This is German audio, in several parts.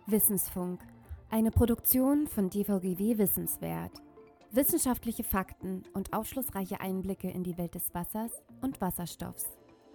Wissensfunk, eine Produktion von DVGW Wissenswert. Wissenschaftliche Fakten und aufschlussreiche Einblicke in die Welt des Wassers und Wasserstoffs.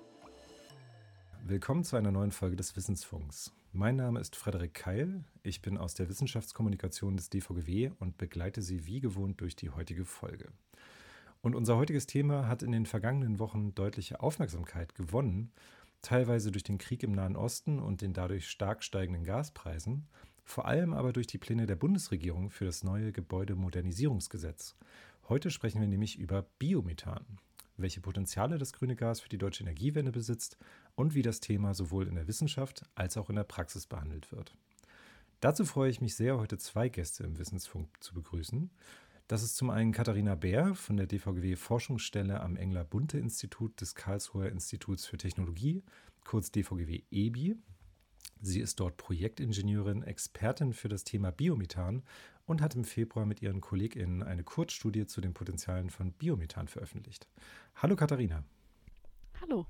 Willkommen zu einer neuen Folge des Wissensfunks. Mein Name ist Frederik Keil, ich bin aus der Wissenschaftskommunikation des DVGW und begleite Sie wie gewohnt durch die heutige Folge. Und unser heutiges Thema hat in den vergangenen Wochen deutliche Aufmerksamkeit gewonnen, teilweise durch den Krieg im Nahen Osten und den dadurch stark steigenden Gaspreisen, vor allem aber durch die Pläne der Bundesregierung für das neue Gebäudemodernisierungsgesetz. Heute sprechen wir nämlich über Biomethan, welche Potenziale das grüne Gas für die deutsche Energiewende besitzt und wie das Thema sowohl in der Wissenschaft als auch in der Praxis behandelt wird. Dazu freue ich mich sehr, heute zwei Gäste im Wissensfunk zu begrüßen. Das ist zum einen Katharina Bär von der DVGW-Forschungsstelle am Engler-Bunte-Institut des Karlsruher Instituts für Technologie, kurz DVGW-EBI. Sie ist dort Projektingenieurin, Expertin für das Thema Biomethan und hat im Februar mit ihren KollegInnen eine Kurzstudie zu den Potenzialen von Biomethan veröffentlicht. Hallo Katharina. Hallo.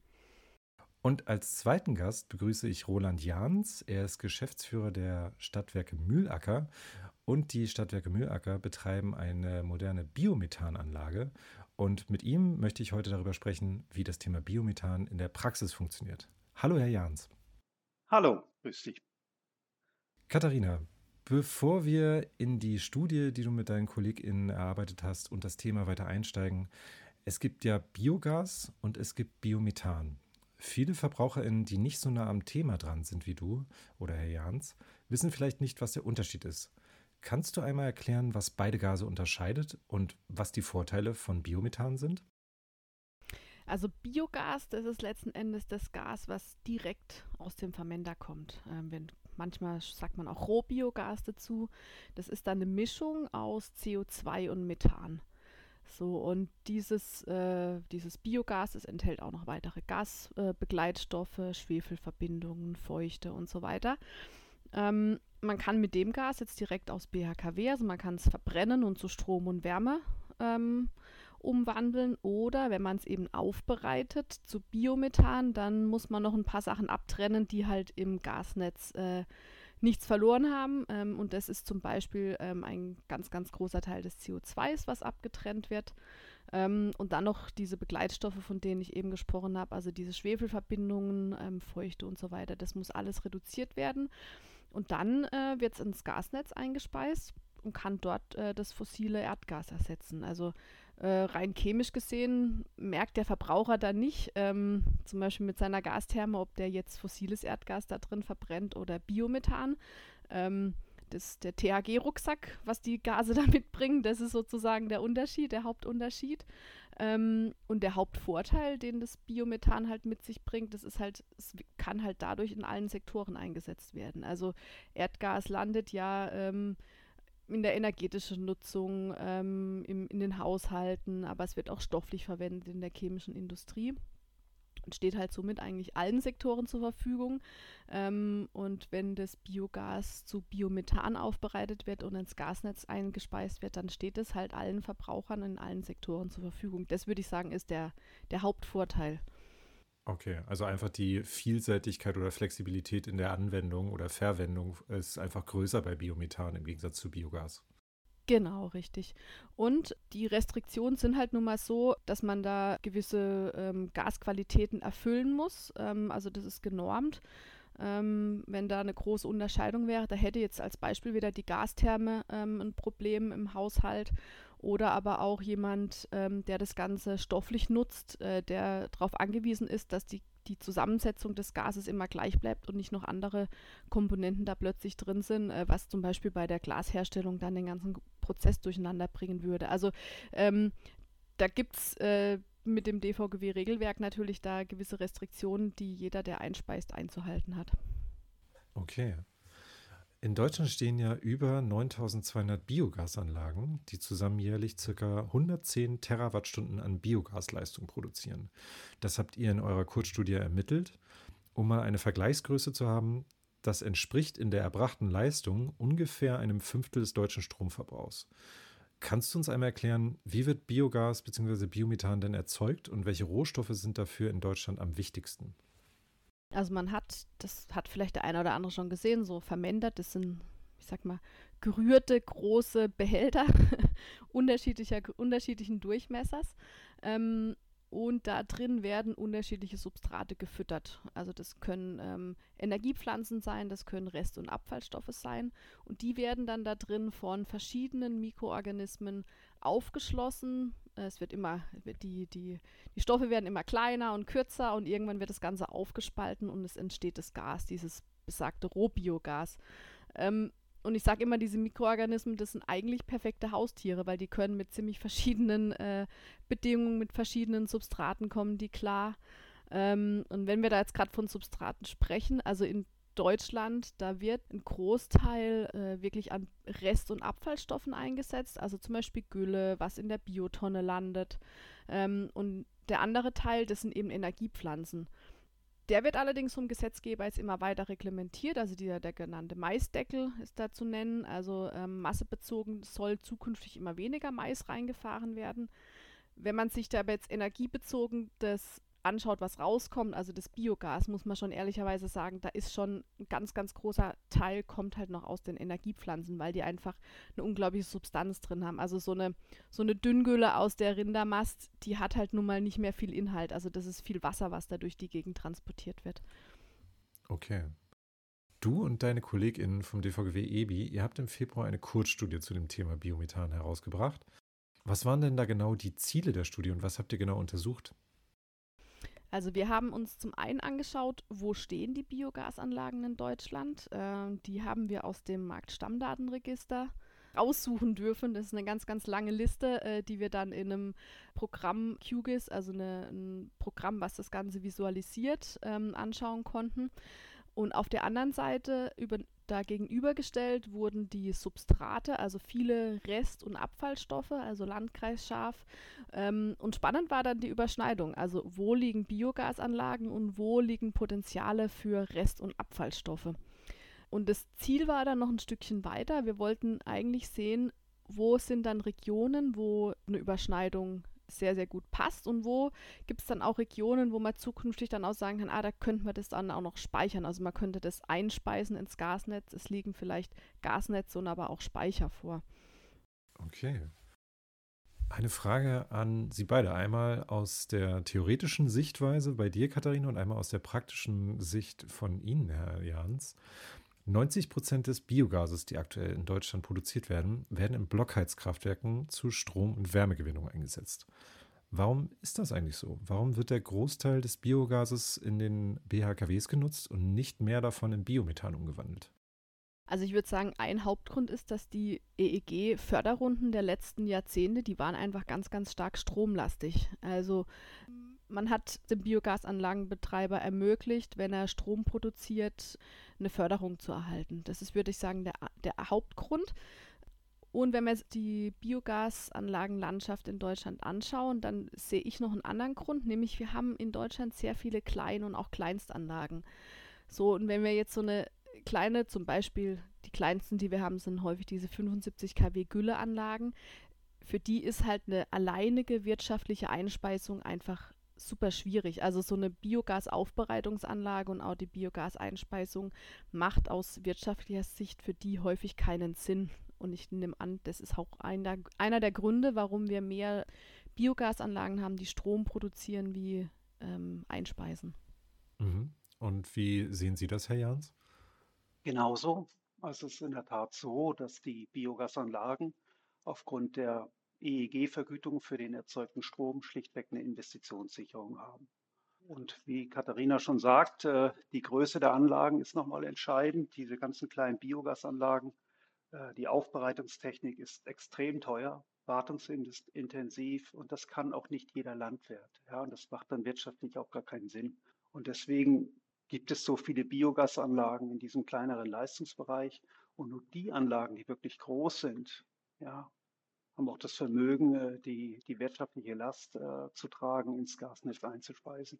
Und als zweiten Gast begrüße ich Roland Jahns. Er ist Geschäftsführer der Stadtwerke Mühlacker und die Stadtwerke Mühlacker betreiben eine moderne Biomethananlage. Und mit ihm möchte ich heute darüber sprechen, wie das Thema Biomethan in der Praxis funktioniert. Hallo Herr Jahns. Hallo, grüß dich. Katharina, bevor wir in die Studie, die du mit deinen KollegInnen erarbeitet hast und das Thema weiter einsteigen, es gibt ja Biogas und es gibt Biomethan. Viele VerbraucherInnen, die nicht so nah am Thema dran sind wie du oder Herr Jahns, wissen vielleicht nicht, was der Unterschied ist. Kannst du einmal erklären, was beide Gase unterscheidet und was die Vorteile von Biomethan sind? Also Biogas, das ist letzten Endes das Gas, was direkt aus dem Fermenter kommt. Manchmal sagt man auch Rohbiogas dazu. Das ist dann eine Mischung aus CO2 und Methan. So, und dieses Biogas, das enthält auch noch weitere Gasbegleitstoffe, Schwefelverbindungen, Feuchte und so weiter. Man kann mit dem Gas jetzt direkt aus BHKW, also man kann es verbrennen und zu Strom und Wärme umwandeln, oder wenn man es eben aufbereitet zu Biomethan, dann muss man noch ein paar Sachen abtrennen, die halt im Gasnetz nichts verloren haben, und das ist zum Beispiel ein ganz, ganz großer Teil des CO2s, was abgetrennt wird, und dann noch diese Begleitstoffe, von denen ich eben gesprochen habe, also diese Schwefelverbindungen, Feuchte und so weiter, das muss alles reduziert werden und dann wird es ins Gasnetz eingespeist und kann dort das fossile Erdgas ersetzen. Also rein chemisch gesehen merkt der Verbraucher da nicht, zum Beispiel mit seiner Gastherme, ob der jetzt fossiles Erdgas da drin verbrennt oder Biomethan. Der THG-Rucksack, was die Gase da mitbringen, das ist sozusagen der Unterschied, der Hauptunterschied. Und der Hauptvorteil, den das Biomethan halt mit sich bringt, das ist halt, es kann halt dadurch in allen Sektoren eingesetzt werden. Also Erdgas landet ja in der energetischen Nutzung, in den Haushalten, aber es wird auch stofflich verwendet in der chemischen Industrie und steht halt somit eigentlich allen Sektoren zur Verfügung. Und wenn das Biogas zu Biomethan aufbereitet wird und ins Gasnetz eingespeist wird, dann steht es halt allen Verbrauchern in allen Sektoren zur Verfügung. Das würde ich sagen, ist der Hauptvorteil. Okay, also einfach die Vielseitigkeit oder Flexibilität in der Anwendung oder Verwendung ist einfach größer bei Biomethan im Gegensatz zu Biogas. Genau, richtig. Und die Restriktionen sind halt nun mal so, dass man da gewisse Gasqualitäten erfüllen muss. Also das ist genormt. Wenn da eine große Unterscheidung wäre, da hätte jetzt als Beispiel wieder die Gastherme ein Problem im Haushalt oder aber auch jemand, der das Ganze stofflich nutzt, der darauf angewiesen ist, dass die Zusammensetzung des Gases immer gleich bleibt und nicht noch andere Komponenten da plötzlich drin sind, was zum Beispiel bei der Glasherstellung dann den ganzen Prozess durcheinander bringen würde. Also da gibt es mit dem DVGW-Regelwerk natürlich da gewisse Restriktionen, die jeder, der einspeist, einzuhalten hat. Okay. In Deutschland stehen ja über 9.200 Biogasanlagen, die zusammen jährlich ca. 110 Terawattstunden an Biogasleistung produzieren. Das habt ihr in eurer Kurzstudie ermittelt. Um mal eine Vergleichsgröße zu haben, das entspricht in der erbrachten Leistung ungefähr einem Fünftel des deutschen Stromverbrauchs. Kannst du uns einmal erklären, wie wird Biogas bzw. Biomethan denn erzeugt und welche Rohstoffe sind dafür in Deutschland am wichtigsten? Also das hat vielleicht der eine oder andere schon gesehen, so vermendert, das sind, ich sag mal, gerührte große Behälter unterschiedlichen Durchmessers. Und da drin werden unterschiedliche Substrate gefüttert. Also das können Energiepflanzen sein, das können Rest- und Abfallstoffe sein. Und die werden dann da drin von verschiedenen Mikroorganismen aufgeschlossen. Die Stoffe werden immer kleiner und kürzer und irgendwann wird das Ganze aufgespalten und es entsteht das Gas, dieses besagte Rohbiogas. Und ich sage immer, diese Mikroorganismen, das sind eigentlich perfekte Haustiere, weil die können mit ziemlich verschiedenen Bedingungen, mit verschiedenen Substraten kommen die klar. Und wenn wir da jetzt gerade von Substraten sprechen, also in Deutschland, da wird ein Großteil wirklich an Rest- und Abfallstoffen eingesetzt, also zum Beispiel Gülle, was in der Biotonne landet. Und der andere Teil, das sind eben Energiepflanzen. Der wird allerdings vom Gesetzgeber jetzt immer weiter reglementiert, also der genannte Maisdeckel ist da zu nennen, also massebezogen soll zukünftig immer weniger Mais reingefahren werden. Wenn man sich da aber jetzt energiebezogen das anschaut, was rauskommt, also das Biogas, muss man schon ehrlicherweise sagen, da ist schon ein ganz, ganz großer Teil, kommt halt noch aus den Energiepflanzen, weil die einfach eine unglaubliche Substanz drin haben. Also so eine Dünngülle aus der Rindermast, die hat halt nun mal nicht mehr viel Inhalt. Also das ist viel Wasser, was da durch die Gegend transportiert wird. Okay. Du und deine KollegInnen vom DVGW EBI, ihr habt im Februar eine Kurzstudie zu dem Thema Biomethan herausgebracht. Was waren denn da genau die Ziele der Studie und was habt ihr genau untersucht? Also wir haben uns zum einen angeschaut, wo stehen die Biogasanlagen in Deutschland. Die haben wir aus dem Marktstammdatenregister aussuchen dürfen. Das ist eine ganz, ganz lange Liste, die wir dann in einem Programm QGIS, also ein Programm, was das Ganze visualisiert, anschauen konnten. Und auf der anderen Seite da gegenübergestellt wurden die Substrate, also viele Rest- und Abfallstoffe, also landkreisscharf. Und spannend war dann die Überschneidung. Also wo liegen Biogasanlagen und wo liegen Potenziale für Rest- und Abfallstoffe. Und das Ziel war dann noch ein Stückchen weiter. Wir wollten eigentlich sehen, wo sind dann Regionen, wo eine Überschneidung sehr, sehr gut passt und wo gibt es dann auch Regionen, wo man zukünftig dann auch sagen kann, da könnte man das dann auch noch speichern. Also man könnte das einspeisen ins Gasnetz. Es liegen vielleicht Gasnetze und aber auch Speicher vor. Okay. Eine Frage an Sie beide. Einmal aus der theoretischen Sichtweise bei dir, Katharina, und einmal aus der praktischen Sicht von Ihnen, Herr Jans. 90% des Biogases, die aktuell in Deutschland produziert werden, werden in Blockheizkraftwerken zu Strom- und Wärmegewinnung eingesetzt. Warum ist das eigentlich so? Warum wird der Großteil des Biogases in den BHKWs genutzt und nicht mehr davon in Biomethan umgewandelt? Also ich würde sagen, ein Hauptgrund ist, dass die EEG-Förderrunden der letzten Jahrzehnte, die waren einfach ganz, ganz stark stromlastig. Also man hat dem Biogasanlagenbetreiber ermöglicht, wenn er Strom produziert, eine Förderung zu erhalten. Das ist, würde ich sagen, der Hauptgrund. Und wenn wir die Biogasanlagenlandschaft in Deutschland anschauen, dann sehe ich noch einen anderen Grund, nämlich wir haben in Deutschland sehr viele Klein- und auch Kleinstanlagen. So, und wenn wir jetzt so eine kleine, zum Beispiel die kleinsten, die wir haben, sind häufig diese 75 kW Gülleanlagen. Für die ist halt eine alleinige wirtschaftliche Einspeisung einfach super schwierig. Also so eine Biogasaufbereitungsanlage und auch die Biogaseinspeisung macht aus wirtschaftlicher Sicht für die häufig keinen Sinn. Und ich nehme an, das ist auch einer der Gründe, warum wir mehr Biogasanlagen haben, die Strom produzieren wie einspeisen. Mhm. Und wie sehen Sie das, Herr Jans? Genauso. Also es ist in der Tat so, dass die Biogasanlagen aufgrund der EEG-Vergütung für den erzeugten Strom schlichtweg eine Investitionssicherung haben. Und wie Katharina schon sagt, die Größe der Anlagen ist nochmal entscheidend. Diese ganzen kleinen Biogasanlagen, die Aufbereitungstechnik ist extrem teuer, wartungsintensiv und das kann auch nicht jeder Landwirt. Ja, und das macht dann wirtschaftlich auch gar keinen Sinn. Und deswegen gibt es so viele Biogasanlagen in diesem kleineren Leistungsbereich. Und nur die Anlagen, die wirklich groß sind, ja, haben auch das Vermögen, die wirtschaftliche Last zu tragen, ins Gasnetz einzuspeisen.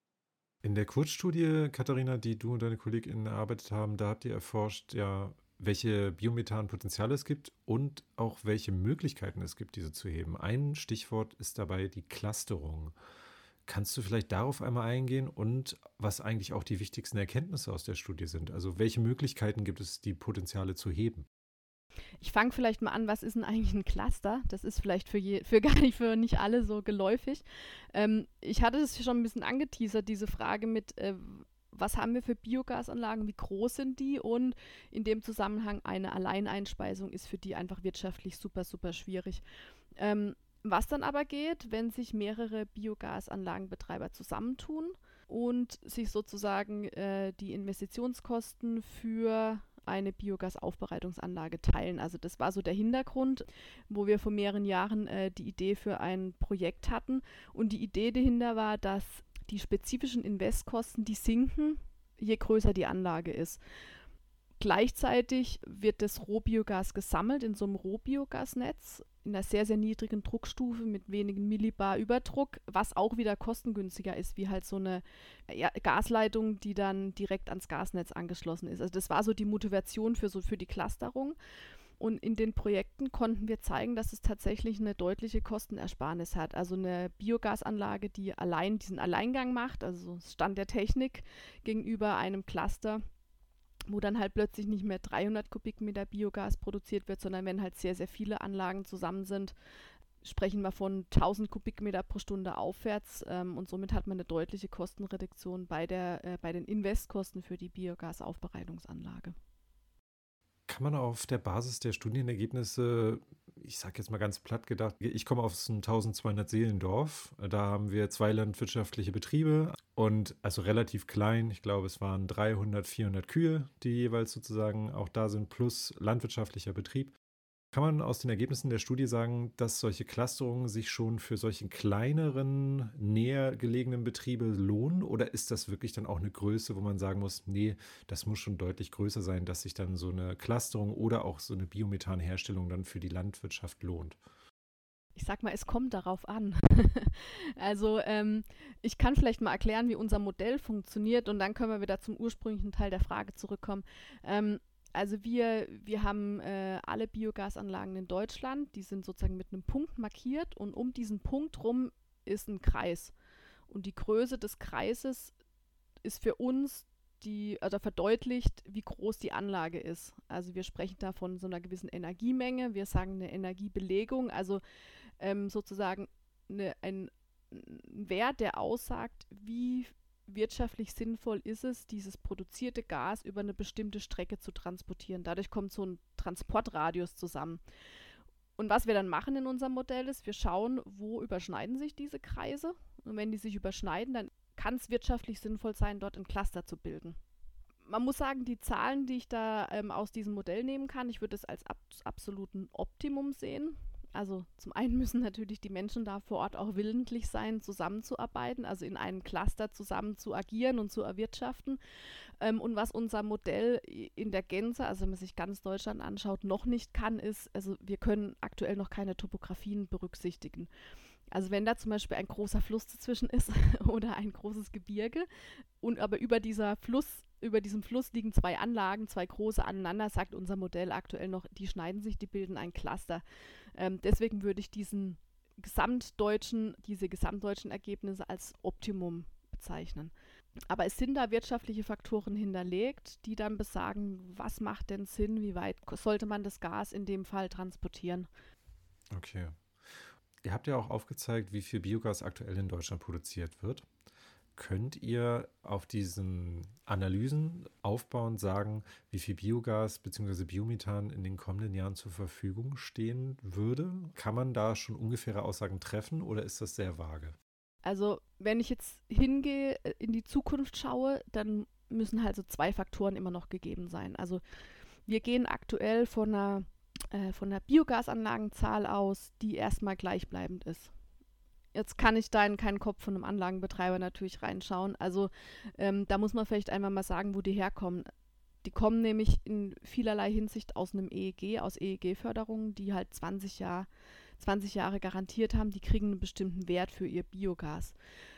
In der Kurzstudie, Katharina, die du und deine KollegInnen erarbeitet haben, da habt ihr erforscht, ja, welche Biomethan-Potenziale es gibt und auch welche Möglichkeiten es gibt, diese zu heben. Ein Stichwort ist dabei die Clusterung. Kannst du vielleicht darauf einmal eingehen und was eigentlich auch die wichtigsten Erkenntnisse aus der Studie sind? Also welche Möglichkeiten gibt es, die Potenziale zu heben? Ich fange vielleicht mal an, was ist denn eigentlich ein Cluster? Das ist vielleicht für nicht alle so geläufig. Ich hatte es schon ein bisschen angeteasert, diese Frage mit, was haben wir für Biogasanlagen, wie groß sind die? Und in dem Zusammenhang eine Alleineinspeisung ist für die einfach wirtschaftlich super, super schwierig. Was dann aber geht, wenn sich mehrere Biogasanlagenbetreiber zusammentun und sich sozusagen die Investitionskosten für eine Biogasaufbereitungsanlage teilen. Also das war so der Hintergrund, wo wir vor mehreren Jahren die Idee für ein Projekt hatten. Und die Idee dahinter war, dass die spezifischen Investkosten, die sinken, je größer die Anlage ist. Gleichzeitig wird das Rohbiogas gesammelt in so einem Rohbiogasnetz in einer sehr, sehr niedrigen Druckstufe mit wenigen Millibar Überdruck, was auch wieder kostengünstiger ist, wie halt so eine Gasleitung, die dann direkt ans Gasnetz angeschlossen ist. Also das war so die Motivation für die Clusterung. Und in den Projekten konnten wir zeigen, dass es tatsächlich eine deutliche Kostenersparnis hat. Also eine Biogasanlage, die allein diesen Alleingang macht, also Stand der Technik gegenüber einem Cluster, wo dann halt plötzlich nicht mehr 300 Kubikmeter Biogas produziert wird, sondern wenn halt sehr, sehr viele Anlagen zusammen sind, sprechen wir von 1000 Kubikmeter pro Stunde aufwärts und somit hat man eine deutliche Kostenreduktion bei den Investkosten für die Biogasaufbereitungsanlage. Kann man auf der Basis der Studienergebnisse, ich sage jetzt mal ganz platt gedacht, ich komme aus einem 1200 Seelendorf, da haben wir 2 landwirtschaftliche Betriebe und also relativ klein, ich glaube es waren 300, 400 Kühe, die jeweils sozusagen auch da sind, plus landwirtschaftlicher Betrieb. Kann man aus den Ergebnissen der Studie sagen, dass solche Clusterungen sich schon für solche kleineren, näher gelegenen Betriebe lohnen? Oder ist das wirklich dann auch eine Größe, wo man sagen muss, nee, das muss schon deutlich größer sein, dass sich dann so eine Clusterung oder auch so eine Biomethanherstellung dann für die Landwirtschaft lohnt? Ich sag mal, es kommt darauf an. Also ich kann vielleicht mal erklären, wie unser Modell funktioniert und dann können wir wieder zum ursprünglichen Teil der Frage zurückkommen. Also wir haben alle Biogasanlagen in Deutschland, die sind sozusagen mit einem Punkt markiert und um diesen Punkt rum ist ein Kreis. Und die Größe des Kreises ist für uns verdeutlicht, wie groß die Anlage ist. Also wir sprechen da von so einer gewissen Energiemenge, wir sagen eine Energiebelegung, also sozusagen ein Wert, der aussagt, wie wirtschaftlich sinnvoll ist es, dieses produzierte Gas über eine bestimmte Strecke zu transportieren. Dadurch kommt so ein Transportradius zusammen. Und was wir dann machen in unserem Modell ist, wir schauen, wo überschneiden sich diese Kreise. Und wenn die sich überschneiden, dann kann es wirtschaftlich sinnvoll sein, dort ein Cluster zu bilden. Man muss sagen, die Zahlen, die ich da aus diesem Modell nehmen kann, ich würde es als absoluten Optimum sehen. Also zum einen müssen natürlich die Menschen da vor Ort auch willentlich sein, zusammenzuarbeiten, also in einem Cluster zusammen zu agieren und zu erwirtschaften. Und was unser Modell in der Gänze, also wenn man sich ganz Deutschland anschaut, noch nicht kann, ist, also wir können aktuell noch keine Topografien berücksichtigen. Also wenn da zum Beispiel ein großer Fluss dazwischen ist oder ein großes Gebirge und aber über diesem Fluss liegen 2 Anlagen, 2 große aneinander, sagt unser Modell aktuell noch, die schneiden sich, die bilden ein Cluster. Deswegen würde ich diese gesamtdeutschen Ergebnisse als Optimum bezeichnen. Aber es sind da wirtschaftliche Faktoren hinterlegt, die dann besagen, was macht denn Sinn, wie weit sollte man das Gas in dem Fall transportieren. Okay. Ihr habt ja auch aufgezeigt, wie viel Biogas aktuell in Deutschland produziert wird. Könnt ihr auf diesen Analysen aufbauend sagen, wie viel Biogas bzw. Biomethan in den kommenden Jahren zur Verfügung stehen würde? Kann man da schon ungefähre Aussagen treffen oder ist das sehr vage? Also wenn ich jetzt hingehe, in die Zukunft schaue, dann müssen halt so 2 Faktoren immer noch gegeben sein. Also wir gehen aktuell von einer Biogasanlagenzahl aus, die erstmal gleichbleibend ist. Jetzt kann ich da in keinen Kopf von einem Anlagenbetreiber natürlich reinschauen. Also da muss man vielleicht einmal mal sagen, wo die herkommen. Die kommen nämlich in vielerlei Hinsicht aus einem EEG, aus EEG-Förderungen, die halt 20 Jahre garantiert haben, die kriegen einen bestimmten Wert für ihr Biogas.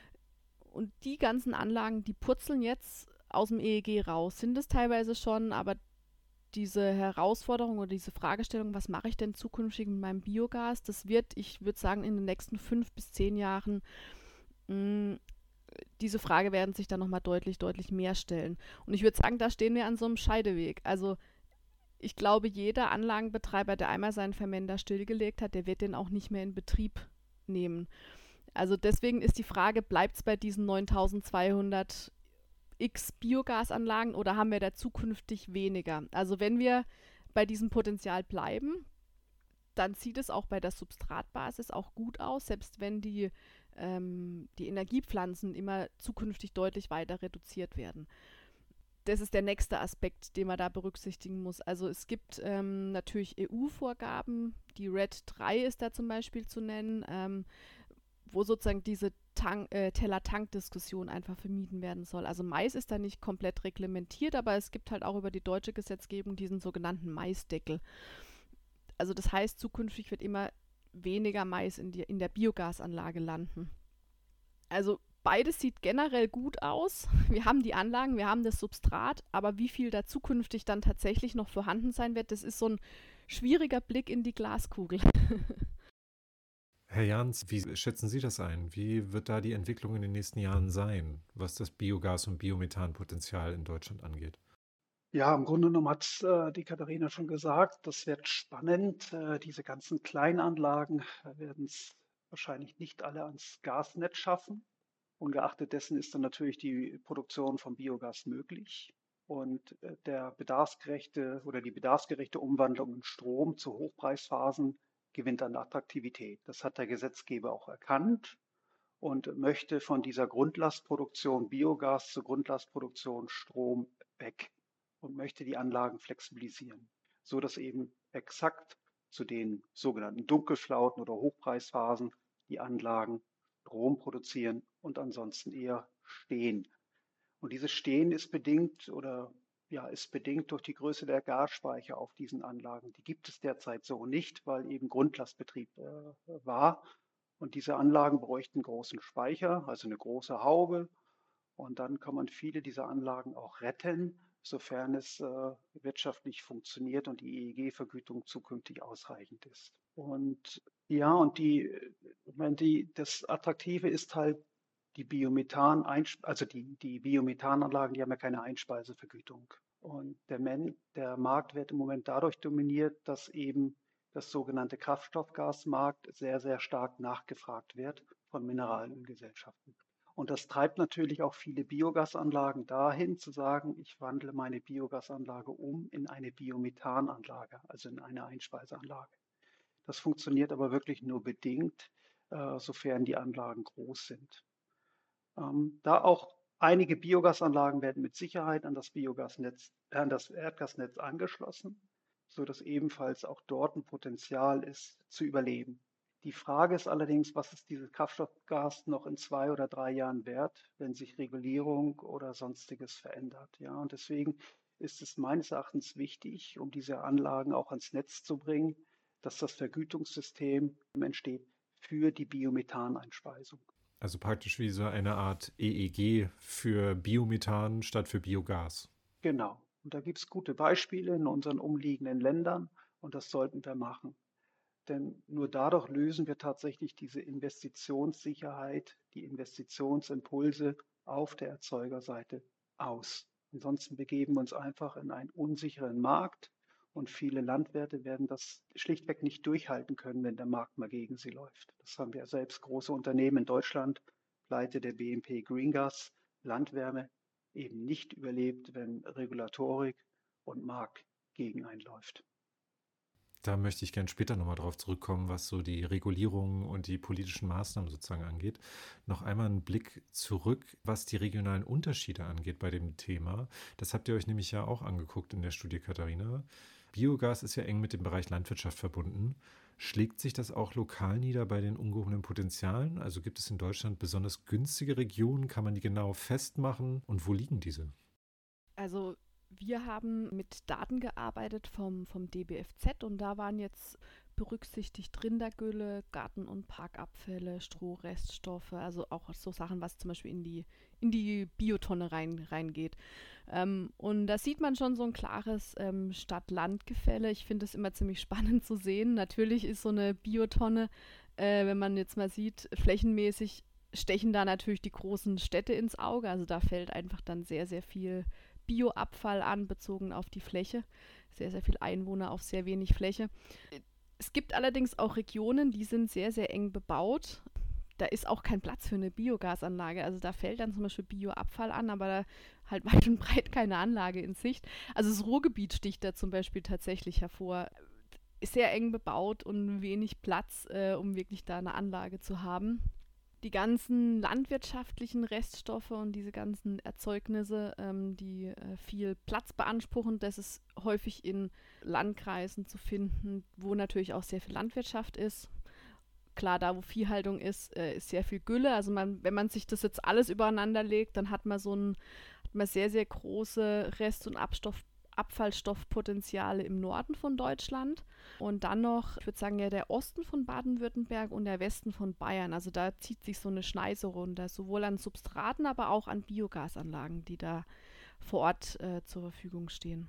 Und die ganzen Anlagen, die purzeln jetzt aus dem EEG raus, sind es teilweise schon, aber diese Herausforderung oder diese Fragestellung, was mache ich denn zukünftig mit meinem Biogas, das wird, ich würde sagen, in den nächsten 5 bis 10 Jahren Diese Frage werden sich dann nochmal deutlich, deutlich mehr stellen. Und ich würde sagen, da stehen wir an so einem Scheideweg. Also ich glaube, jeder Anlagenbetreiber, der einmal seinen Fermenter stillgelegt hat, der wird den auch nicht mehr in Betrieb nehmen. Also deswegen ist die Frage, bleibt es bei diesen 9200 x Biogasanlagen oder haben wir da zukünftig weniger? Also wenn wir bei diesem Potenzial bleiben, dann sieht es auch bei der Substratbasis auch gut aus, selbst wenn die Energiepflanzen immer zukünftig deutlich weiter reduziert werden. Das ist der nächste Aspekt, den man da berücksichtigen muss. Also es gibt natürlich EU-Vorgaben, die RED III ist da zum Beispiel zu nennen, wo sozusagen diese Teller-Tank-Diskussion einfach vermieden werden soll. Also Mais ist da nicht komplett reglementiert, aber es gibt halt auch über die deutsche Gesetzgebung diesen sogenannten Maisdeckel. Also das heißt, zukünftig wird immer weniger Mais in der Biogasanlage landen. Also beides sieht generell gut aus. Wir haben die Anlagen, wir haben das Substrat, aber wie viel da zukünftig dann tatsächlich noch vorhanden sein wird, das ist so ein schwieriger Blick in die Glaskugel. Herr Jans, wie schätzen Sie das ein? Wie wird da die Entwicklung in den nächsten Jahren sein, was das Biogas- und Biomethanpotenzial in Deutschland angeht? Ja, im Grunde genommen hat die Katharina schon gesagt, das wird spannend. Diese ganzen Kleinanlagen werden es wahrscheinlich nicht alle ans Gasnetz schaffen. Ungeachtet dessen ist dann natürlich die Produktion von Biogas möglich. Und die bedarfsgerechte Umwandlung in Strom zu Hochpreisphasen gewinnt an Attraktivität. Das hat der Gesetzgeber auch erkannt und möchte von dieser Grundlastproduktion Biogas zur Grundlastproduktion Strom weg und möchte die Anlagen flexibilisieren, so dass eben exakt zu den sogenannten Dunkelflauten oder Hochpreisphasen die Anlagen Strom produzieren und ansonsten eher stehen. Und dieses Stehen ist bedingt durch die Größe der Gasspeicher auf diesen Anlagen. Die gibt es derzeit so nicht, weil eben Grundlastbetrieb war. Und diese Anlagen bräuchten großen Speicher, also eine große Haube. Und dann kann man viele dieser Anlagen auch retten, sofern es wirtschaftlich funktioniert und die EEG-Vergütung zukünftig ausreichend ist. Und ja, und das Attraktive ist halt die die Biomethananlagen, die haben ja keine Einspeisevergütung. Und der Markt wird im Moment dadurch dominiert, dass eben das sogenannte Kraftstoffgasmarkt sehr, sehr stark nachgefragt wird von Mineralölgesellschaften. Und das treibt natürlich auch viele Biogasanlagen dahin, zu sagen, ich wandle meine Biogasanlage um in eine Biomethananlage, also in eine Einspeiseanlage. Das funktioniert aber wirklich nur bedingt, sofern die Anlagen groß sind. Da auch einige Biogasanlagen werden mit Sicherheit an das Erdgasnetz angeschlossen, sodass ebenfalls auch dort ein Potenzial ist, zu überleben. Die Frage ist allerdings, was ist dieses Kraftstoffgas noch in 2 oder 3 Jahren wert, wenn sich Regulierung oder Sonstiges verändert. Ja, und deswegen ist es meines Erachtens wichtig, um diese Anlagen auch ans Netz zu bringen, dass das Vergütungssystem entsteht für die Biomethaneinspeisung. Also praktisch wie so eine Art EEG für Biomethan statt für Biogas. Genau. Und da gibt es gute Beispiele in unseren umliegenden Ländern und das sollten wir machen. Denn nur dadurch lösen wir tatsächlich diese Investitionssicherheit, die Investitionsimpulse auf der Erzeugerseite aus. Ansonsten begeben wir uns einfach in einen unsicheren Markt und viele Landwirte werden das schlichtweg nicht durchhalten können, wenn der Markt mal gegen sie läuft. Das haben wir selbst große Unternehmen in Deutschland, Pleite der BMP Greengas, Landwärme, eben nicht überlebt, wenn Regulatorik und Markt gegen einen läuft. Da möchte ich gerne später nochmal drauf zurückkommen, was so die Regulierung und die politischen Maßnahmen sozusagen angeht. Noch einmal einen Blick zurück, was die regionalen Unterschiede angeht bei dem Thema. Das habt ihr euch nämlich ja auch angeguckt in der Studie, Katharina. Biogas ist ja eng mit dem Bereich Landwirtschaft verbunden. Schlägt sich das auch lokal nieder bei den ungehobenen Potenzialen? Also gibt es in Deutschland besonders günstige Regionen? Kann man die genau festmachen? Und wo liegen diese? Also wir haben mit Daten gearbeitet vom DBFZ und da waren jetzt berücksichtigt Rindergülle, Garten- und Parkabfälle, Strohreststoffe, also auch so Sachen, was zum Beispiel in die Biotonne reingeht. Und da sieht man schon so ein klares Stadt-Land-Gefälle. Ich finde es immer ziemlich spannend zu sehen. Natürlich ist so eine Biotonne, wenn man jetzt mal sieht, flächenmäßig stechen da natürlich die großen Städte ins Auge. Also da fällt einfach dann sehr, sehr viel Bioabfall an, bezogen auf die Fläche. Sehr, sehr viel Einwohner auf sehr wenig Fläche. Es gibt allerdings auch Regionen, die sind sehr, sehr eng bebaut. Da ist auch kein Platz für eine Biogasanlage. Also da fällt dann zum Beispiel Bioabfall an, aber da halt weit und breit keine Anlage in Sicht. Also das Ruhrgebiet sticht da zum Beispiel tatsächlich hervor. Ist sehr eng bebaut und wenig Platz, um wirklich da eine Anlage zu haben. Die ganzen landwirtschaftlichen Reststoffe und diese ganzen Erzeugnisse, die viel Platz beanspruchen, das ist häufig in Landkreisen zu finden, wo natürlich auch sehr viel Landwirtschaft ist. Klar, da wo Viehhaltung ist, ist sehr viel Gülle. Also wenn man sich das jetzt alles übereinander legt, dann hat man sehr, sehr große Rest- und Abfallstoffpotenziale im Norden von Deutschland. Und dann noch, ich würde sagen, ja, der Osten von Baden-Württemberg und der Westen von Bayern. Also da zieht sich so eine Schneise runter, sowohl an Substraten, aber auch an Biogasanlagen, die da vor Ort zur Verfügung stehen.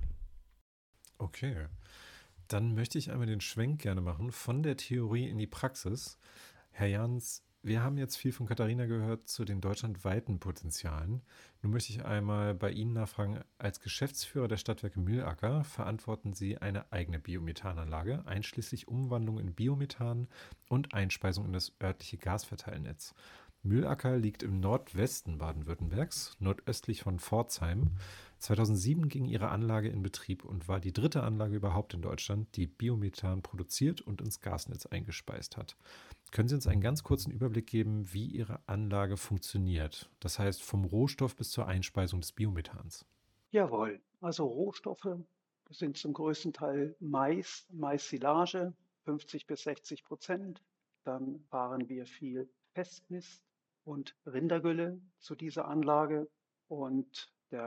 Okay, dann möchte ich einmal den Schwenk gerne machen von der Theorie in die Praxis. Herr Jans, wir haben jetzt viel von Katharina gehört zu den deutschlandweiten Potenzialen. Nun möchte ich einmal bei Ihnen nachfragen, als Geschäftsführer der Stadtwerke Mühlacker verantworten Sie eine eigene Biomethananlage, einschließlich Umwandlung in Biomethan und Einspeisung in das örtliche Gasverteilnetz. Mühlacker liegt im Nordwesten Baden-Württembergs, nordöstlich von Pforzheim. 2007 ging ihre Anlage in Betrieb und war die dritte Anlage überhaupt in Deutschland, die Biomethan produziert und ins Gasnetz eingespeist hat. Können Sie uns einen ganz kurzen Überblick geben, wie Ihre Anlage funktioniert? Das heißt, vom Rohstoff bis zur Einspeisung des Biomethans. Jawohl, also Rohstoffe sind zum größten Teil Mais, Mais-Silage, 50-60%. Dann fahren wir viel Festmist und Rindergülle zu dieser Anlage und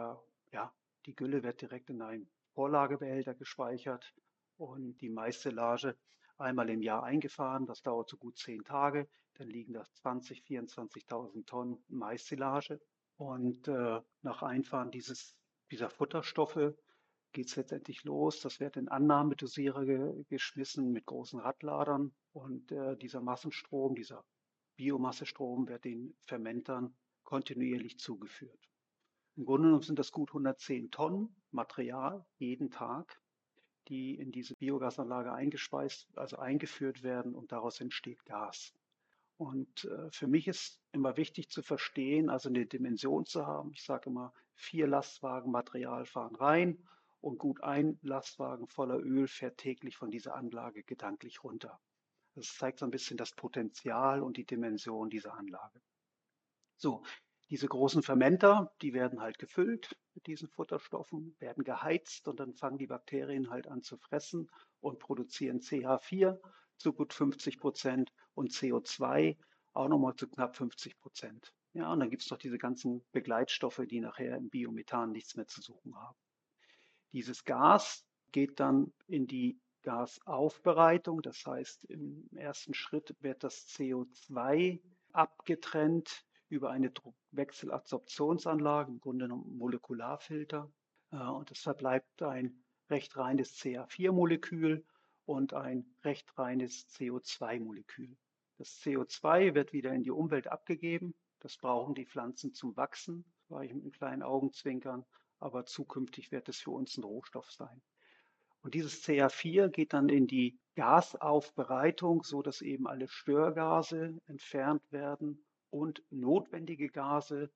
die Gülle wird direkt in einen Vorlagebehälter gespeichert und die Mais-Silage einmal im Jahr eingefahren. Das dauert so gut 10 Tage. Dann liegen da 20.000, 24.000 Tonnen Mais-Silage. Und nach Einfahren dieser Futterstoffe geht es letztendlich los. Das wird in Annahmedosierer geschmissen mit großen Radladern. Und dieser Massenstrom, dieser Biomassestrom wird den Fermentern kontinuierlich zugeführt. Im Grunde genommen sind das gut 110 Tonnen Material jeden Tag, die in diese Biogasanlage eingeführt werden und daraus entsteht Gas. Und für mich ist immer wichtig zu verstehen, also eine Dimension zu haben. Ich sage immer, 4 Lastwagen Material fahren rein und gut ein Lastwagen voller Öl fährt täglich von dieser Anlage gedanklich runter. Das zeigt so ein bisschen das Potenzial und die Dimension dieser Anlage. So, diese großen Fermenter, die werden halt gefüllt mit diesen Futterstoffen, werden geheizt und dann fangen die Bakterien halt an zu fressen und produzieren CH4 zu gut 50% und CO2 auch nochmal zu knapp 50%. Ja, und dann gibt es noch diese ganzen Begleitstoffe, die nachher im Biomethan nichts mehr zu suchen haben. Dieses Gas geht dann in die Gasaufbereitung, das heißt, im ersten Schritt wird das CO2 abgetrennt über eine Druckwechselabsorptionsanlage, im Grunde genommen Molekularfilter. Und es verbleibt ein recht reines CH4-Molekül und ein recht reines CO2-Molekül. Das CO2 wird wieder in die Umwelt abgegeben. Das brauchen die Pflanzen zum Wachsen, war ich mit einem kleinen Augenzwinkern, aber zukünftig wird es für uns ein Rohstoff sein. Und dieses CH4 geht dann in die Gasaufbereitung, sodass eben alle Störgase entfernt werden und notwendige Gase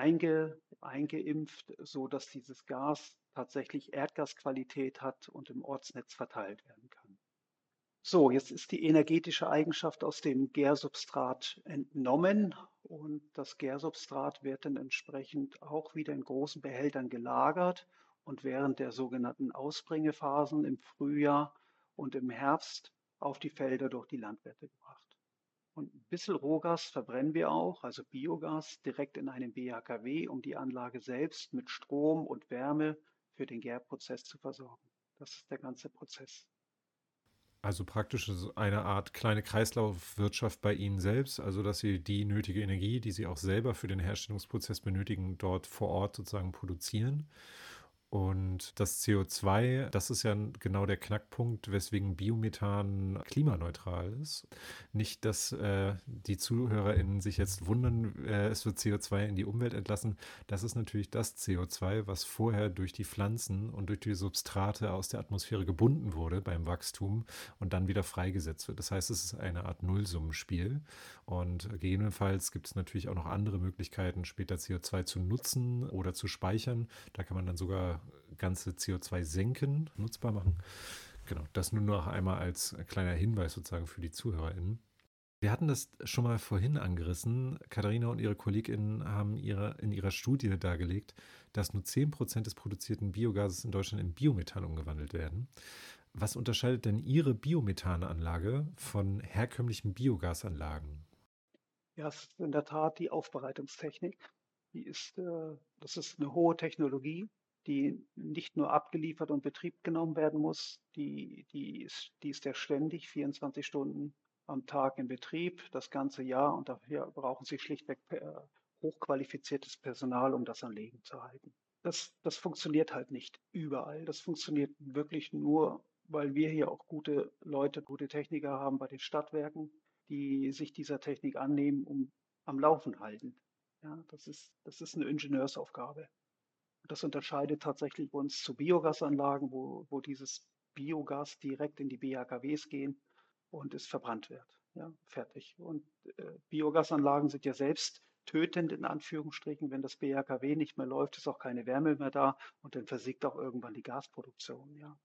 eingeimpft, sodass dieses Gas tatsächlich Erdgasqualität hat und im Ortsnetz verteilt werden kann. So, jetzt ist die energetische Eigenschaft aus dem Gärsubstrat entnommen und das Gärsubstrat wird dann entsprechend auch wieder in großen Behältern gelagert und während der sogenannten Ausbringephasen im Frühjahr und im Herbst auf die Felder durch die Landwirte gebracht. Und ein bisschen Rohgas verbrennen wir auch, also Biogas, direkt in einem BHKW, um die Anlage selbst mit Strom und Wärme für den Gärprozess zu versorgen. Das ist der ganze Prozess. Also praktisch eine Art kleine Kreislaufwirtschaft bei Ihnen selbst, also dass Sie die nötige Energie, die Sie auch selber für den Herstellungsprozess benötigen, dort vor Ort sozusagen produzieren Und das CO2, das ist ja genau der Knackpunkt, weswegen Biomethan klimaneutral ist. Nicht, dass die ZuhörerInnen sich jetzt wundern, es wird CO2 in die Umwelt entlassen. Das ist natürlich das CO2, was vorher durch die Pflanzen und durch die Substrate aus der Atmosphäre gebunden wurde beim Wachstum und dann wieder freigesetzt wird. Das heißt, es ist eine Art Nullsummenspiel. Und gegebenenfalls gibt es natürlich auch noch andere Möglichkeiten, später CO2 zu nutzen oder zu speichern. Da kann man dann sogar ganze CO2 senken, nutzbar machen. Genau, das nur noch einmal als kleiner Hinweis sozusagen für die ZuhörerInnen. Wir hatten das schon mal vorhin angerissen. Katharina und ihre KollegInnen haben in ihrer Studie dargelegt, dass nur 10% des produzierten Biogases in Deutschland in Biomethan umgewandelt werden. Was unterscheidet denn Ihre Biomethananlage von herkömmlichen Biogasanlagen? Ja, es ist in der Tat die Aufbereitungstechnik. Das ist eine hohe Technologie, die nicht nur abgeliefert und in Betrieb genommen werden muss, die ist ja ständig 24 Stunden am Tag in Betrieb, das ganze Jahr, und dafür brauchen Sie schlichtweg hochqualifiziertes Personal, um das am Leben zu halten. Das funktioniert halt nicht überall. Das funktioniert wirklich nur, weil wir hier auch gute Leute, gute Techniker haben bei den Stadtwerken, die sich dieser Technik annehmen, um am Laufen halten. Ja, das ist eine Ingenieursaufgabe. Das unterscheidet tatsächlich uns zu Biogasanlagen, wo dieses Biogas direkt in die BHKWs gehen und es verbrannt wird. Ja, fertig. Und Biogasanlagen sind ja selbst tötend in Anführungsstrichen. Wenn das BHKW nicht mehr läuft, ist auch keine Wärme mehr da und dann versiegt auch irgendwann die Gasproduktion. Ja.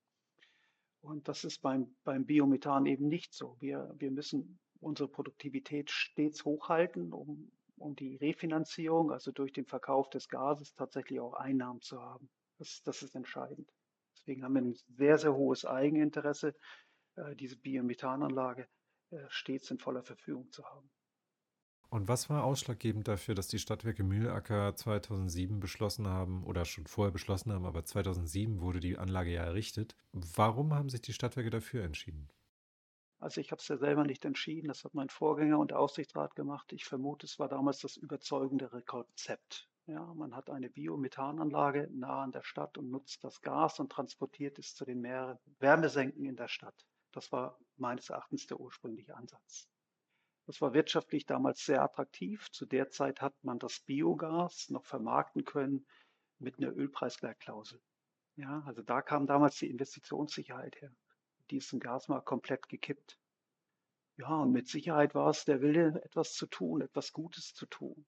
Und das ist beim Biomethan eben nicht so. Wir müssen unsere Produktivität stets hochhalten, um die Refinanzierung, also durch den Verkauf des Gases, tatsächlich auch Einnahmen zu haben. Das ist entscheidend. Deswegen haben wir ein sehr, sehr hohes Eigeninteresse, diese Biomethananlage stets in voller Verfügung zu haben. Und was war ausschlaggebend dafür, dass die Stadtwerke Mühlacker 2007 beschlossen haben, oder schon vorher beschlossen haben, aber 2007 wurde die Anlage ja errichtet? Warum haben sich die Stadtwerke dafür entschieden? Also ich habe es ja selber nicht entschieden, das hat mein Vorgänger und der Aufsichtsrat gemacht. Ich vermute, es war damals das überzeugendere Konzept. Ja, man hat eine Biomethananlage nah an der Stadt und nutzt das Gas und transportiert es zu den Wärmesenken in der Stadt. Das war meines Erachtens der ursprüngliche Ansatz. Das war wirtschaftlich damals sehr attraktiv. Zu der Zeit hat man das Biogas noch vermarkten können mit einer Ölpreisgleitklausel. Ja, also da kam damals die Investitionssicherheit her. Die ist im Gasmarkt komplett gekippt. Ja, und mit Sicherheit war es der Wille, etwas zu tun, etwas Gutes zu tun.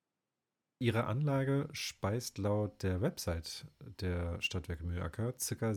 Ihre Anlage speist laut der Website der Stadtwerke Mühlacker ca.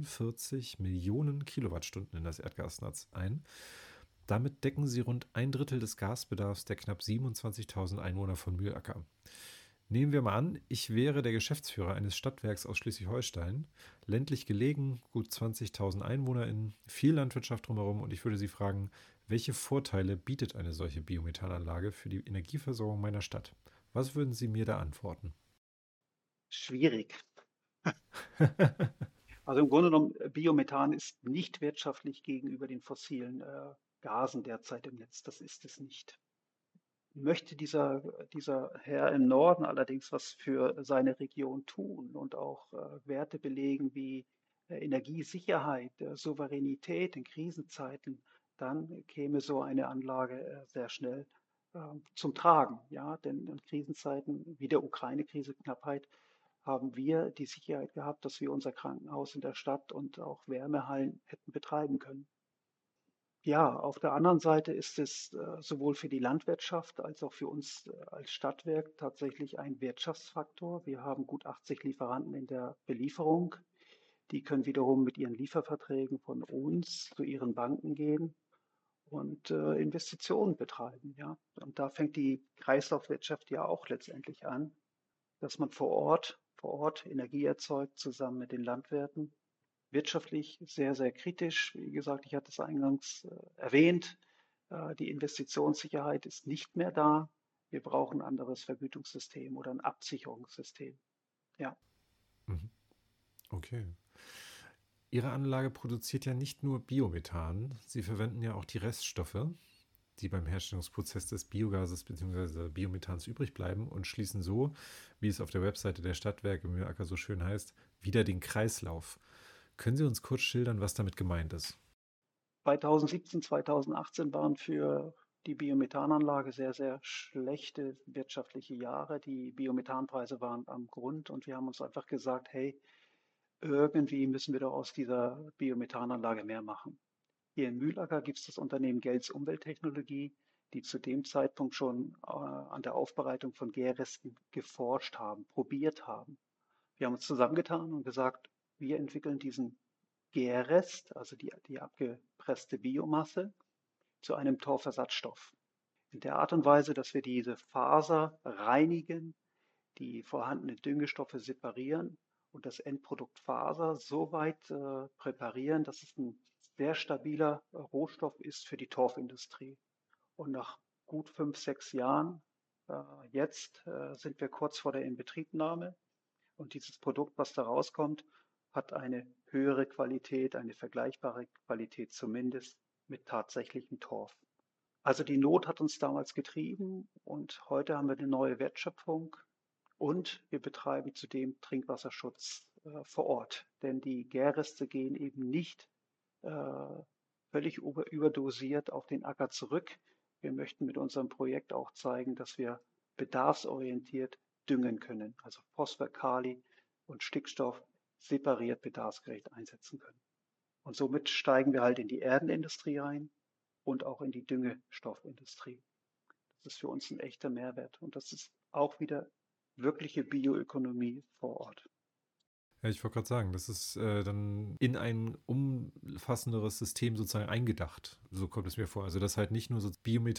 46 Millionen Kilowattstunden in das Erdgasnetz ein. Damit decken sie rund ein Drittel des Gasbedarfs der knapp 27.000 Einwohner von Mühlacker. Nehmen wir mal an, ich wäre der Geschäftsführer eines Stadtwerks aus Schleswig-Holstein, ländlich gelegen, gut 20.000 EinwohnerInnen, viel Landwirtschaft drumherum, und ich würde Sie fragen, welche Vorteile bietet eine solche Biomethananlage für die Energieversorgung meiner Stadt? Was würden Sie mir da antworten? Schwierig. Also im Grunde genommen, Biomethan ist nicht wirtschaftlich gegenüber den fossilen Gasen derzeit im Netz. Das ist es nicht. Möchte dieser Herr im Norden allerdings was für seine Region tun und auch Werte belegen wie Energiesicherheit, Souveränität in Krisenzeiten, dann käme so eine Anlage sehr schnell zum Tragen. Ja, denn in Krisenzeiten wie der Ukraine-Krise, Knappheit, haben wir die Sicherheit gehabt, dass wir unser Krankenhaus in der Stadt und auch Wärmehallen hätten betreiben können. Ja, auf der anderen Seite ist es sowohl für die Landwirtschaft als auch für uns als Stadtwerk tatsächlich ein Wirtschaftsfaktor. Wir haben gut 80 Lieferanten in der Belieferung. Die können wiederum mit ihren Lieferverträgen von uns zu ihren Banken gehen und Investitionen betreiben. Ja. Und da fängt die Kreislaufwirtschaft ja auch letztendlich an, dass man vor Ort Energie erzeugt, zusammen mit den Landwirten. Wirtschaftlich sehr, sehr kritisch. Wie gesagt, ich hatte es eingangs erwähnt, die Investitionssicherheit ist nicht mehr da. Wir brauchen ein anderes Vergütungssystem oder ein Absicherungssystem. Ja. Mhm. Okay. Ihre Anlage produziert ja nicht nur Biomethan, Sie verwenden ja auch die Reststoffe. die beim Herstellungsprozess des Biogases bzw. Biomethans übrig bleiben und schließen so, wie es auf der Webseite der Stadtwerke Mühlacker so schön heißt, wieder den Kreislauf. Können Sie uns kurz schildern, was damit gemeint ist? 2017, 2018 waren für die Biomethananlage sehr, sehr schlechte wirtschaftliche Jahre. Die Biomethanpreise waren am Grund und wir haben uns einfach gesagt, hey, irgendwie müssen wir doch aus dieser Biomethananlage mehr machen. Hier in Mühlacker gibt es das Unternehmen Gels Umwelttechnologie, die zu dem Zeitpunkt schon an der Aufbereitung von Gärresten geforscht haben, probiert haben. Wir haben uns zusammengetan und gesagt, wir entwickeln diesen Gärrest, also die abgepresste Biomasse, zu einem Torfersatzstoff. In der Art und Weise, dass wir diese Faser reinigen, die vorhandenen Düngestoffe separieren und das Endprodukt Faser so weit präparieren, dass es ein sehr stabiler Rohstoff ist für die Torfindustrie. Und nach gut 5, 6 Jahren jetzt sind wir kurz vor der Inbetriebnahme und dieses Produkt, was da rauskommt, hat eine höhere Qualität, eine vergleichbare Qualität zumindest mit tatsächlichem Torf. Also die Not hat uns damals getrieben und heute haben wir eine neue Wertschöpfung und wir betreiben zudem Trinkwasserschutz vor Ort. Denn die Gärreste gehen eben nicht äh, völlig überdosiert auf den Acker zurück. Wir möchten mit unserem Projekt auch zeigen, dass wir bedarfsorientiert düngen können, also Phosphor, Kali und Stickstoff separiert bedarfsgerecht einsetzen können. Und somit steigen wir halt in die Erdenindustrie rein und auch in die Düngestoffindustrie. Das ist für uns ein echter Mehrwert und das ist auch wieder wirkliche Bioökonomie vor Ort. Ja, ich wollte gerade sagen, das ist dann in ein umfassenderes System sozusagen eingedacht. So kommt es mir vor. Also, dass halt nicht nur so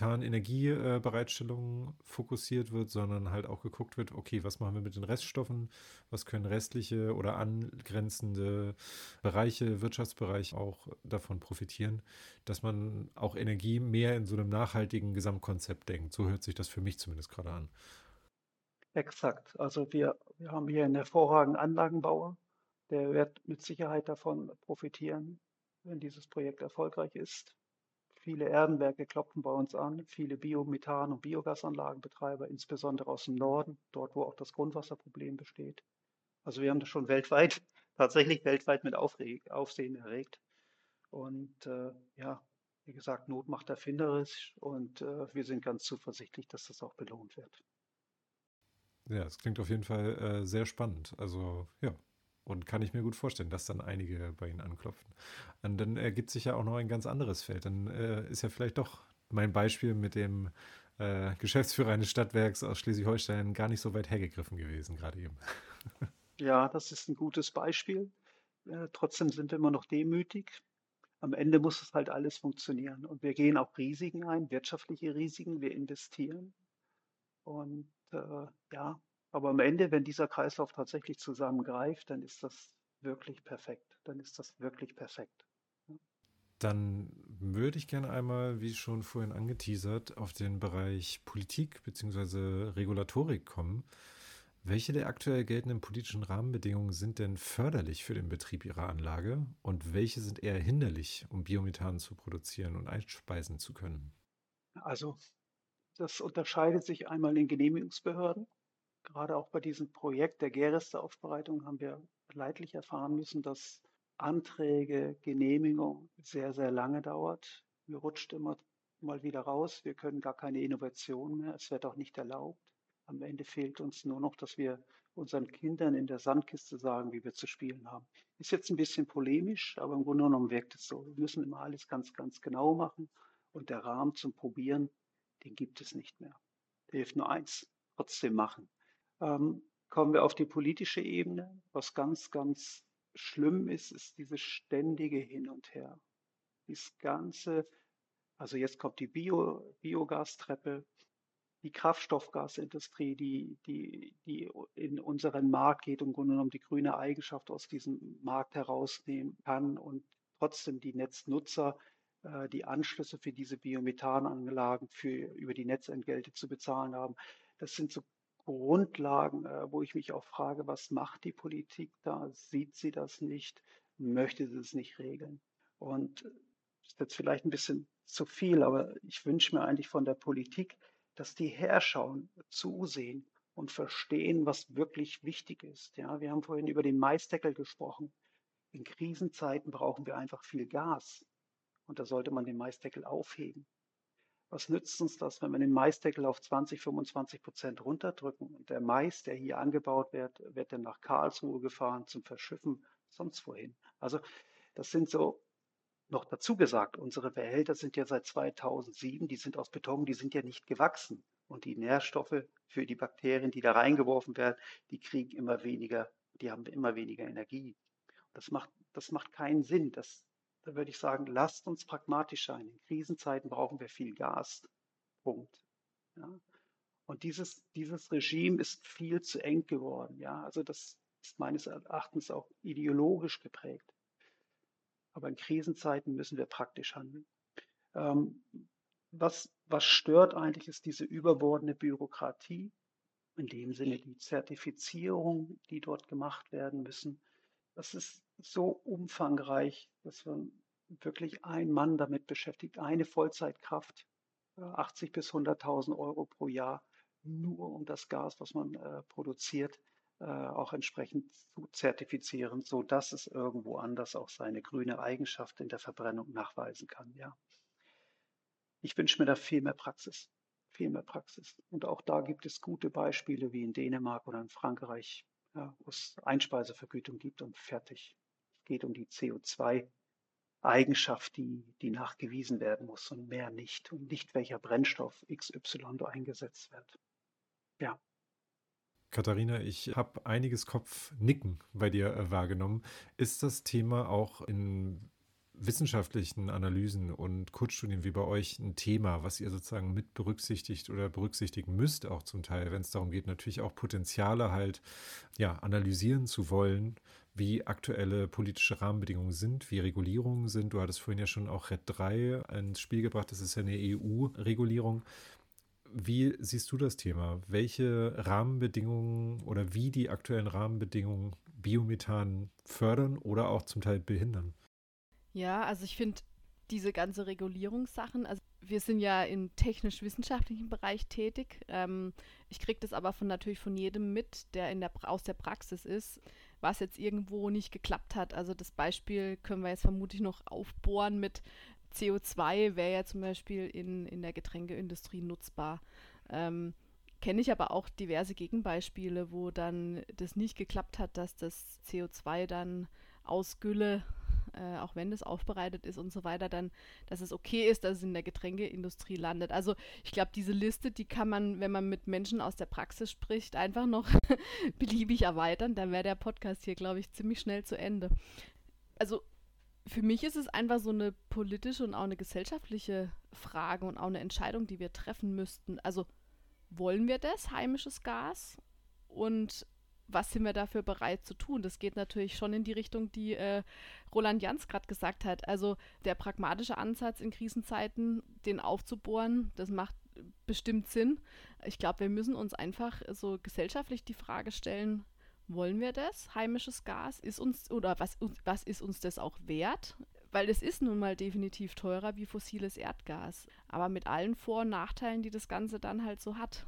Biomethan-Energiebereitstellung fokussiert wird, sondern halt auch geguckt wird, okay, was machen wir mit den Reststoffen? Was können restliche oder angrenzende Bereiche, Wirtschaftsbereiche auch davon profitieren, dass man auch Energie mehr in so einem nachhaltigen Gesamtkonzept denkt. So hört sich das für mich zumindest gerade an. Exakt. Also wir haben hier einen hervorragenden Anlagenbauer, der wird mit Sicherheit davon profitieren, wenn dieses Projekt erfolgreich ist. Viele Erdenwerke klopfen bei uns an, viele Biomethan- und Biogasanlagenbetreiber, insbesondere aus dem Norden, dort wo auch das Grundwasserproblem besteht. Also wir haben das schon weltweit, tatsächlich weltweit mit Aufsehen erregt. Und ja, wie gesagt, Not macht erfinderisch und wir sind ganz zuversichtlich, dass das auch belohnt wird. Ja, es klingt auf jeden Fall sehr spannend. Also ja, und kann ich mir gut vorstellen, dass dann einige bei Ihnen anklopfen. Und dann ergibt sich ja auch noch ein ganz anderes Feld. Dann ist ja vielleicht doch mein Beispiel mit dem Geschäftsführer eines Stadtwerks aus Schleswig-Holstein gar nicht so weit hergegriffen gewesen, gerade eben. Ja, das ist ein gutes Beispiel. Trotzdem sind wir immer noch demütig. Am Ende muss es halt alles funktionieren. Und wir gehen auch Risiken ein, wirtschaftliche Risiken. Wir investieren. Und ja, aber am Ende, wenn dieser Kreislauf tatsächlich zusammengreift, dann ist das wirklich perfekt. Dann ist das wirklich perfekt. Ja. Dann würde ich gerne einmal, wie schon vorhin angeteasert, auf den Bereich Politik bzw. Regulatorik kommen. Welche der aktuell geltenden politischen Rahmenbedingungen sind denn förderlich für den Betrieb Ihrer Anlage und welche sind eher hinderlich, um Biomethan zu produzieren und einspeisen zu können? Also das unterscheidet sich einmal in Genehmigungsbehörden. Gerade auch bei diesem Projekt der Gärresteaufbereitung haben wir leidlich erfahren müssen, dass Anträge, Genehmigung sehr, sehr lange dauert. Mir rutscht immer mal wieder raus. Wir können gar keine Innovation mehr. Es wird auch nicht erlaubt. Am Ende fehlt uns nur noch, dass wir unseren Kindern in der Sandkiste sagen, wie wir zu spielen haben. Ist jetzt ein bisschen polemisch, aber im Grunde genommen wirkt es so. Wir müssen immer alles ganz, ganz genau machen und der Rahmen zum Probieren, den gibt es nicht mehr. Der hilft nur eins, trotzdem machen. Kommen wir auf die politische Ebene. Was ganz, ganz schlimm ist, ist dieses ständige Hin und Her. Dieses ganze, also jetzt kommt die Biogastreppe, die Kraftstoffgasindustrie, die in unseren Markt geht und im Grunde genommen die grüne Eigenschaft aus diesem Markt herausnehmen kann und trotzdem die Netznutzer die Anschlüsse für diese Biomethananlagen über die Netzentgelte zu bezahlen haben. Das sind so Grundlagen, wo ich mich auch frage, was macht die Politik da? Sieht sie das nicht? Möchte sie es nicht regeln? Und ist jetzt vielleicht ein bisschen zu viel, aber ich wünsche mir eigentlich von der Politik, dass die herschauen, zusehen und verstehen, was wirklich wichtig ist. Ja, wir haben vorhin über den Maisdeckel gesprochen. In Krisenzeiten brauchen wir einfach viel Gas und da sollte man den Maisdeckel aufheben. Was nützt uns das, wenn wir den Maisdeckel auf 20-25% runterdrücken und der Mais, der hier angebaut wird, wird dann nach Karlsruhe gefahren zum Verschiffen, sonst wohin? Also das sind so, noch dazu gesagt, unsere Behälter sind ja seit 2007, die sind aus Beton, die sind ja nicht gewachsen. Und die Nährstoffe für die Bakterien, die da reingeworfen werden, die kriegen immer weniger, die haben immer weniger Energie. Das macht keinen Sinn. Da würde ich sagen, lasst uns pragmatisch sein. In Krisenzeiten brauchen wir viel Gas. Punkt. Ja. Und dieses Regime ist viel zu eng geworden. Ja. Also das ist meines Erachtens auch ideologisch geprägt. Aber in Krisenzeiten müssen wir praktisch handeln. Was stört eigentlich, ist diese überbordende Bürokratie, in dem Sinne die Zertifizierung, die dort gemacht werden müssen. Das ist so umfangreich, dass man wirklich ein Mann damit beschäftigt, eine Vollzeitkraft, 80 bis 100.000 Euro pro Jahr, nur um das Gas, was man produziert, auch entsprechend zu zertifizieren, sodass es irgendwo anders auch seine grüne Eigenschaft in der Verbrennung nachweisen kann. Ja. Ich wünsche mir da viel mehr Praxis. Viel mehr Praxis. Und auch da gibt es gute Beispiele wie in Dänemark oder in Frankreich, ja, wo es Einspeisevergütung gibt und fertig. Es geht um die CO2-Eigenschaft, die nachgewiesen werden muss und mehr nicht. Und nicht welcher Brennstoff XY da eingesetzt wird. Ja. Katharina, ich habe einiges Kopfnicken bei dir wahrgenommen. Ist das Thema auch in wissenschaftlichen Analysen und Kurzstudien wie bei euch ein Thema, was ihr sozusagen mit berücksichtigt oder berücksichtigen müsst, auch zum Teil, wenn es darum geht, natürlich auch Potenziale halt analysieren zu wollen, wie aktuelle politische Rahmenbedingungen sind, wie Regulierungen sind. Du hattest vorhin ja schon auch RED III ins Spiel gebracht, das ist ja eine EU-Regulierung. Wie siehst du das Thema? Welche Rahmenbedingungen oder wie die aktuellen Rahmenbedingungen Biomethan fördern oder auch zum Teil behindern? Ja, also ich finde diese ganze Regulierungssachen, also wir sind ja im technisch-wissenschaftlichen Bereich tätig. Ich kriege das aber natürlich von jedem mit, der aus der Praxis ist, was jetzt irgendwo nicht geklappt hat. Also das Beispiel können wir jetzt vermutlich noch aufbohren mit CO2 wäre ja zum Beispiel in der Getränkeindustrie nutzbar. Kenne ich aber auch diverse Gegenbeispiele, wo dann das nicht geklappt hat, dass das CO2 dann aus Gülle, auch wenn es aufbereitet ist und so weiter, dann, dass es okay ist, dass es in der Getränkeindustrie landet. Also ich glaube, diese Liste, die kann man, wenn man mit Menschen aus der Praxis spricht, einfach noch beliebig erweitern. Dann wäre der Podcast hier, glaube ich, ziemlich schnell zu Ende. Also für mich ist es einfach so eine politische und auch eine gesellschaftliche Frage und auch eine Entscheidung, die wir treffen müssten. Also wollen wir das, heimisches Gas? Und was sind wir dafür bereit zu tun? Das geht natürlich schon in die Richtung, die Roland Jans gerade gesagt hat. Also der pragmatische Ansatz in Krisenzeiten, den aufzubohren, das macht bestimmt Sinn. Ich glaube, wir müssen uns einfach so gesellschaftlich die Frage stellen, wollen wir das, heimisches Gas? Was ist uns das auch wert? Weil es ist nun mal definitiv teurer wie fossiles Erdgas. Aber mit allen Vor- und Nachteilen, die das Ganze dann halt so hat.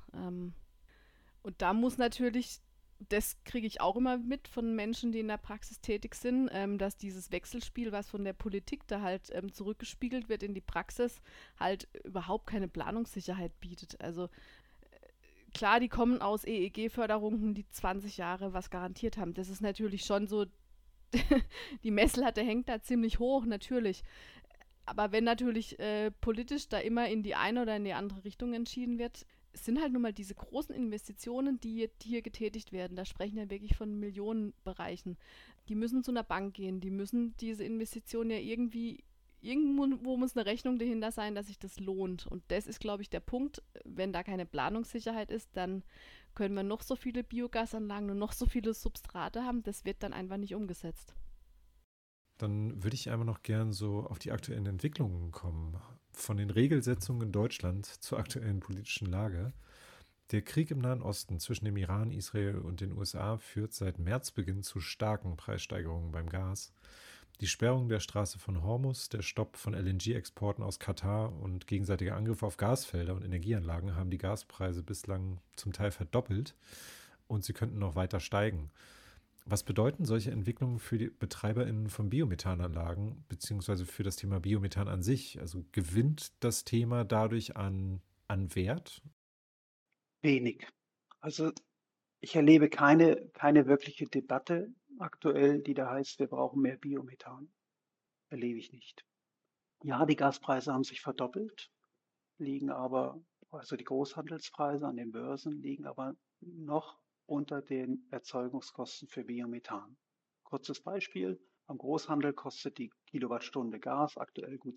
Und da muss natürlich, das kriege ich auch immer mit von Menschen, die in der Praxis tätig sind, dass dieses Wechselspiel, was von der Politik da halt zurückgespiegelt wird in die Praxis, halt überhaupt keine Planungssicherheit bietet. Also klar, die kommen aus EEG-Förderungen, die 20 Jahre was garantiert haben. Das ist natürlich schon so, die Messlatte hängt da ziemlich hoch, natürlich. Aber wenn natürlich politisch da immer in die eine oder in die andere Richtung entschieden wird, es sind halt nun mal diese großen Investitionen, die hier getätigt werden. Da sprechen wir wirklich von Millionenbereichen. Die müssen zu einer Bank gehen, die müssen diese Investitionen ja irgendwo muss eine Rechnung dahinter sein, dass sich das lohnt. Und das ist, glaube ich, der Punkt. Wenn da keine Planungssicherheit ist, dann können wir noch so viele Biogasanlagen und noch so viele Substrate haben. Das wird dann einfach nicht umgesetzt. Dann würde ich einmal noch gern so auf die aktuellen Entwicklungen kommen. Von den Regelsetzungen in Deutschland zur aktuellen politischen Lage. Der Krieg im Nahen Osten zwischen dem Iran, Israel und den USA führt seit Märzbeginn zu starken Preissteigerungen beim Gas. Die Sperrung der Straße von Hormuz, der Stopp von LNG-Exporten aus Katar und gegenseitige Angriffe auf Gasfelder und Energieanlagen haben die Gaspreise bislang zum Teil verdoppelt und sie könnten noch weiter steigen. Was bedeuten solche Entwicklungen für die BetreiberInnen von Biomethananlagen beziehungsweise für das Thema Biomethan an sich? Also gewinnt das Thema dadurch an Wert? Wenig. Also ich erlebe keine wirkliche Debatte aktuell, die da heißt, wir brauchen mehr Biomethan. Erlebe ich nicht. Ja, die Gaspreise haben sich verdoppelt, also die Großhandelspreise an den Börsen liegen aber noch unter den Erzeugungskosten für Biomethan. Kurzes Beispiel, am Großhandel kostet die Kilowattstunde Gas aktuell gut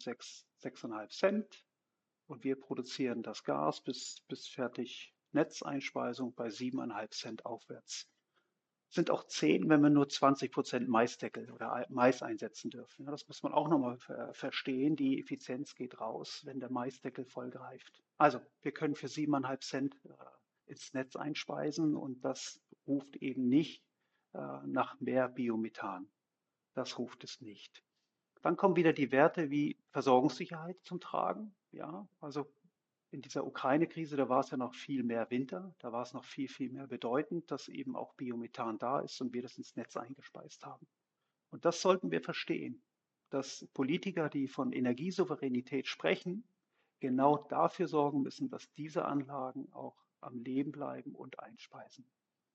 6,5 Cent und wir produzieren das Gas bis fertig Netzeinspeisung bei 7,5 Cent aufwärts. Sind auch 10, wenn wir nur 20% Maisdeckel oder Mais einsetzen dürfen. Ja, das muss man auch nochmal verstehen. Die Effizienz geht raus, wenn der Maisdeckel voll greift. Also wir können für 7,5 Cent ins Netz einspeisen und das ruft eben nicht nach mehr Biomethan. Das ruft es nicht. Dann kommen wieder die Werte wie Versorgungssicherheit zum Tragen. Ja, also in dieser Ukraine-Krise, da war es ja noch viel mehr Winter, da war es noch viel mehr bedeutend, dass eben auch Biomethan da ist und wir das ins Netz eingespeist haben. Und das sollten wir verstehen, dass Politiker, die von Energiesouveränität sprechen, genau dafür sorgen müssen, dass diese Anlagen auch am Leben bleiben und einspeisen.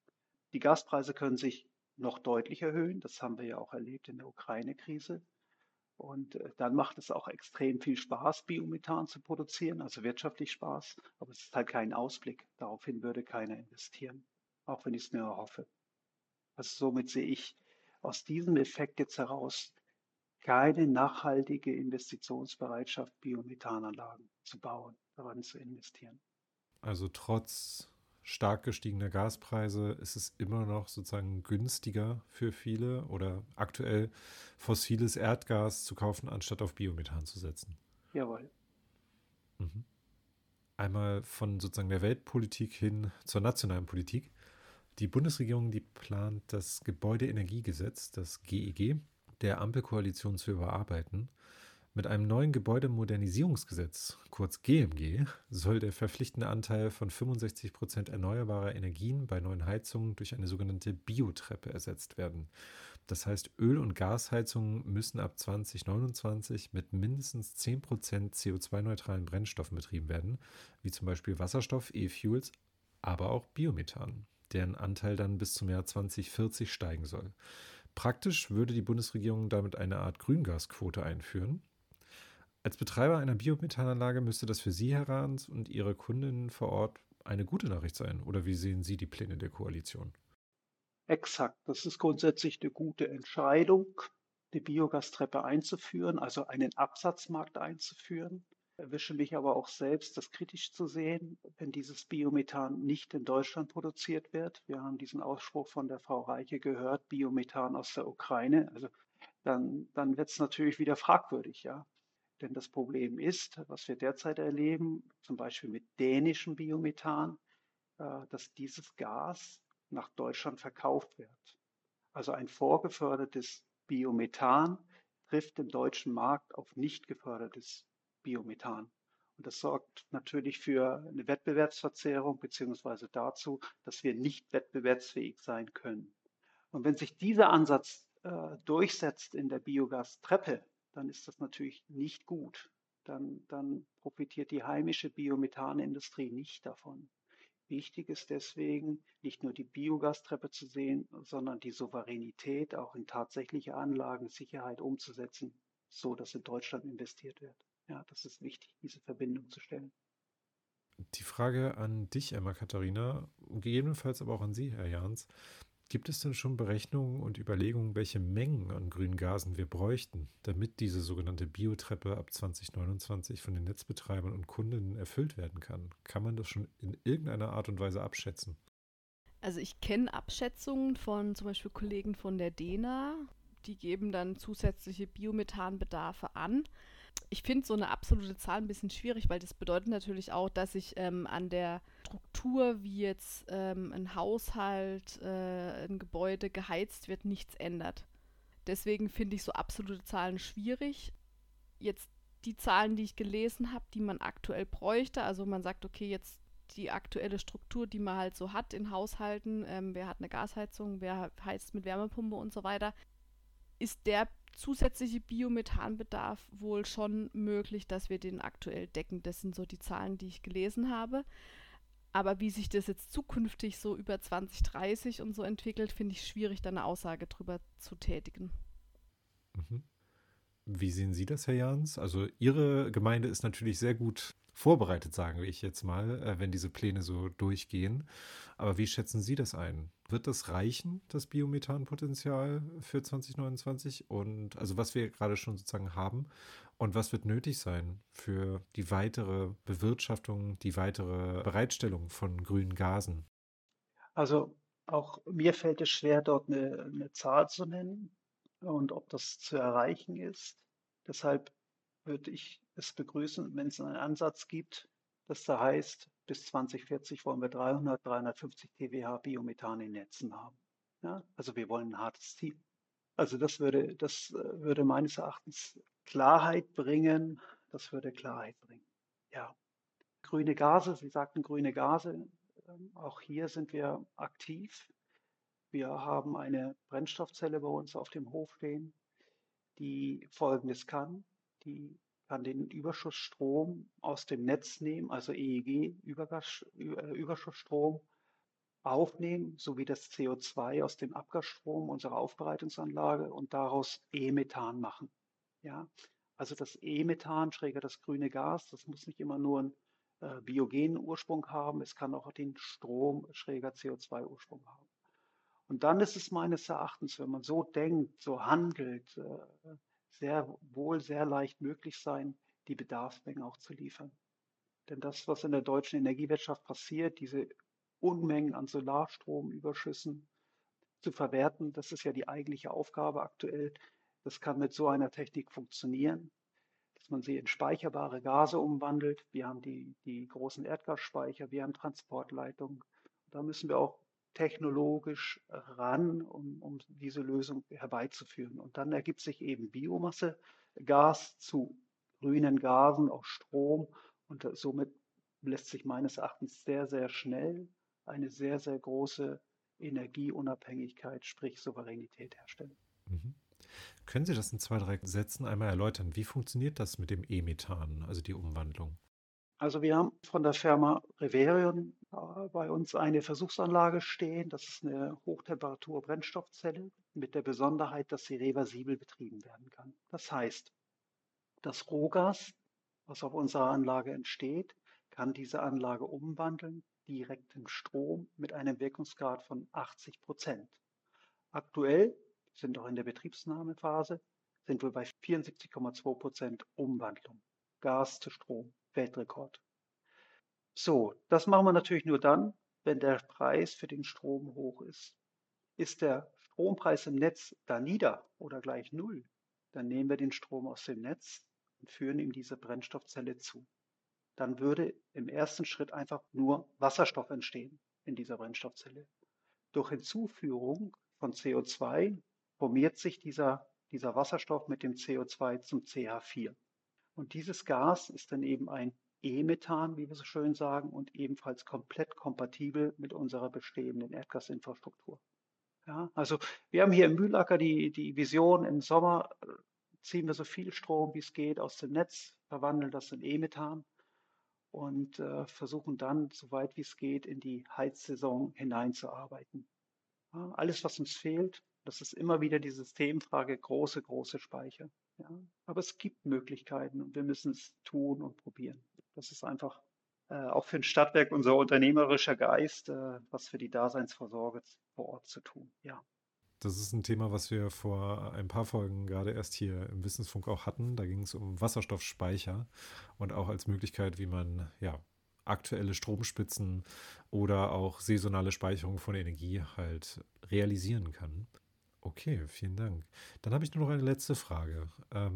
Die Gaspreise können sich noch deutlich erhöhen, das haben wir ja auch erlebt in der Ukraine-Krise. Und dann macht es auch extrem viel Spaß, Biomethan zu produzieren, also wirtschaftlich Spaß, aber es ist halt kein Ausblick. Daraufhin würde keiner investieren, auch wenn ich es mir erhoffe. Also somit sehe ich aus diesem Effekt jetzt heraus keine nachhaltige Investitionsbereitschaft, Biomethananlagen zu bauen, daran zu investieren. Also trotz stark gestiegener Gaspreise ist es immer noch sozusagen günstiger für viele oder aktuell fossiles Erdgas zu kaufen, anstatt auf Biomethan zu setzen. Jawohl. Mhm. Einmal von sozusagen der Weltpolitik hin zur nationalen Politik. Die Bundesregierung, die plant das Gebäudeenergiegesetz, das GEG, der Ampelkoalition zu überarbeiten. Mit einem neuen Gebäudemodernisierungsgesetz, kurz GMG, soll der verpflichtende Anteil von 65% erneuerbarer Energien bei neuen Heizungen durch eine sogenannte Biotreppe ersetzt werden. Das heißt, Öl- und Gasheizungen müssen ab 2029 mit mindestens 10% CO2-neutralen Brennstoffen betrieben werden, wie zum Beispiel Wasserstoff, E-Fuels, aber auch Biomethan, deren Anteil dann bis zum Jahr 2040 steigen soll. Praktisch würde die Bundesregierung damit eine Art Grüngasquote einführen. Als Betreiber einer Biomethananlage müsste das für Sie, Herr Rahns, und Ihre Kundinnen vor Ort eine gute Nachricht sein. Oder wie sehen Sie die Pläne der Koalition? Exakt, das ist grundsätzlich eine gute Entscheidung, die Biogastreppe einzuführen, also einen Absatzmarkt einzuführen. Erwische mich aber auch selbst, das kritisch zu sehen, wenn dieses Biomethan nicht in Deutschland produziert wird. Wir haben diesen Ausspruch von der Frau Reiche gehört, Biomethan aus der Ukraine. Also dann wird es natürlich wieder fragwürdig, ja. Denn das Problem ist, was wir derzeit erleben, zum Beispiel mit dänischem Biomethan, dass dieses Gas nach Deutschland verkauft wird. Also ein vorgefördertes Biomethan trifft im deutschen Markt auf nicht gefördertes Biomethan. Und das sorgt natürlich für eine Wettbewerbsverzerrung beziehungsweise dazu, dass wir nicht wettbewerbsfähig sein können. Und wenn sich dieser Ansatz durchsetzt in der Biogastreppe, dann ist das natürlich nicht gut. Dann profitiert die heimische Biomethanindustrie nicht davon. Wichtig ist deswegen, nicht nur die Biogastreppe zu sehen, sondern die Souveränität auch in tatsächliche Anlagensicherheit umzusetzen, so dass in Deutschland investiert wird. Ja, das ist wichtig, diese Verbindung zu stellen. Die Frage an dich, Emma-Katharina, gegebenenfalls aber auch an Sie, Herr Jahns. Gibt es denn schon Berechnungen und Überlegungen, welche Mengen an grünen Gasen wir bräuchten, damit diese sogenannte Biotreppe ab 2029 von den Netzbetreibern und Kundinnen erfüllt werden kann? Kann man das schon in irgendeiner Art und Weise abschätzen? Also ich kenne Abschätzungen von zum Beispiel Kollegen von der DENA, die geben dann zusätzliche Biomethanbedarfe an. Ich finde so eine absolute Zahl ein bisschen schwierig, weil das bedeutet natürlich auch, dass sich an der Struktur, wie jetzt ein Haushalt, ein Gebäude geheizt wird, nichts ändert. Deswegen finde ich so absolute Zahlen schwierig. Jetzt die Zahlen, die ich gelesen habe, die man aktuell bräuchte, also man sagt, okay, jetzt die aktuelle Struktur, die man halt so hat in Haushalten, wer hat eine Gasheizung, wer heizt mit Wärmepumpe und so weiter, ist der zusätzliche Biomethanbedarf wohl schon möglich, dass wir den aktuell decken. Das sind so die Zahlen, die ich gelesen habe. Aber wie sich das jetzt zukünftig so über 2030 und so entwickelt, finde ich schwierig, da eine Aussage drüber zu tätigen. Mhm. Wie sehen Sie das, Herr Jans? Also Ihre Gemeinde ist natürlich sehr gut vorbereitet, sagen wir jetzt mal, wenn diese Pläne so durchgehen. Aber wie schätzen Sie das ein? Wird das reichen, das Biomethanpotenzial für 2029? Und also was wir gerade schon sozusagen haben und was wird nötig sein für die weitere Bewirtschaftung, die weitere Bereitstellung von grünen Gasen? Also auch mir fällt es schwer, dort eine Zahl zu nennen und ob das zu erreichen ist. Deshalb würde ich es begrüßen, wenn es einen Ansatz gibt, das da heißt, bis 2040 wollen wir 300, 350 TWh Biomethan in Netzen haben. Ja, also wir wollen ein hartes Ziel. Also das würde meines Erachtens Klarheit bringen. Das würde Klarheit bringen. Ja, grüne Gase, Sie sagten grüne Gase. Auch hier sind wir aktiv. Wir haben eine Brennstoffzelle bei uns auf dem Hof stehen, die Folgendes kann. Die kann den Überschussstrom aus dem Netz nehmen, also EEG-Überschussstrom aufnehmen, sowie das CO2 aus dem Abgasstrom unserer Aufbereitungsanlage und daraus E-Methan machen. Ja, also das E-Methan, schräger das grüne Gas, das muss nicht immer nur einen biogenen Ursprung haben, es kann auch den Strom, schräger CO2-Ursprung haben. Und dann ist es meines Erachtens, wenn man so denkt, so handelt, sehr leicht möglich sein, die Bedarfsmengen auch zu liefern. Denn das, was in der deutschen Energiewirtschaft passiert, diese Unmengen an Solarstromüberschüssen zu verwerten, das ist ja die eigentliche Aufgabe aktuell. Das kann mit so einer Technik funktionieren, dass man sie in speicherbare Gase umwandelt. Wir haben die großen Erdgasspeicher, wir haben Transportleitungen. Da müssen wir auch technologisch ran, um diese Lösung herbeizuführen. Und dann ergibt sich eben Biomasse, Gas zu grünen Gasen, auch Strom. Und somit lässt sich meines Erachtens sehr schnell eine sehr große Energieunabhängigkeit, sprich Souveränität herstellen. Mhm. Können Sie das in 2, 3 Sätzen einmal erläutern? Wie funktioniert das mit dem E-Methan, also die Umwandlung? Also wir haben von der Firma Reverion bei uns eine Versuchsanlage stehen. Das ist eine Hochtemperatur-Brennstoffzelle mit der Besonderheit, dass sie reversibel betrieben werden kann. Das heißt, das Rohgas, was auf unserer Anlage entsteht, kann diese Anlage umwandeln, direkt in Strom mit einem Wirkungsgrad von 80%. Aktuell, sind auch in der Betriebsnahmephase, sind wir bei 74,2% Umwandlung. Gas zu Strom, Weltrekord. So, das machen wir natürlich nur dann, wenn der Preis für den Strom hoch ist. Ist der Strompreis im Netz da nieder oder gleich null, dann nehmen wir den Strom aus dem Netz und führen ihm diese Brennstoffzelle zu. Dann würde im ersten Schritt einfach nur Wasserstoff entstehen in dieser Brennstoffzelle. Durch Hinzuführung von CO2 formiert sich dieser Wasserstoff mit dem CO2 zum CH4. Und dieses Gas ist dann eben ein E-Methan, wie wir so schön sagen, und ebenfalls komplett kompatibel mit unserer bestehenden Erdgasinfrastruktur. Ja, also wir haben hier im Mühlacker die Vision, im Sommer ziehen wir so viel Strom, wie es geht, aus dem Netz, verwandeln das in E-Methan und versuchen dann, so weit wie es geht, in die Heizsaison hineinzuarbeiten. Ja, alles, was uns fehlt, das ist immer wieder die Systemfrage, große Speicher. Ja, aber es gibt Möglichkeiten und wir müssen es tun und probieren. Das ist einfach auch für ein Stadtwerk unser unternehmerischer Geist, was für die Daseinsvorsorge vor Ort zu tun. Ja. Das ist ein Thema, was wir vor ein paar Folgen gerade erst hier im Wissensfunk auch hatten. Da ging es um Wasserstoffspeicher und auch als Möglichkeit, wie man ja aktuelle Stromspitzen oder auch saisonale Speicherung von Energie halt realisieren kann. Okay, vielen Dank. Dann habe ich nur noch eine letzte Frage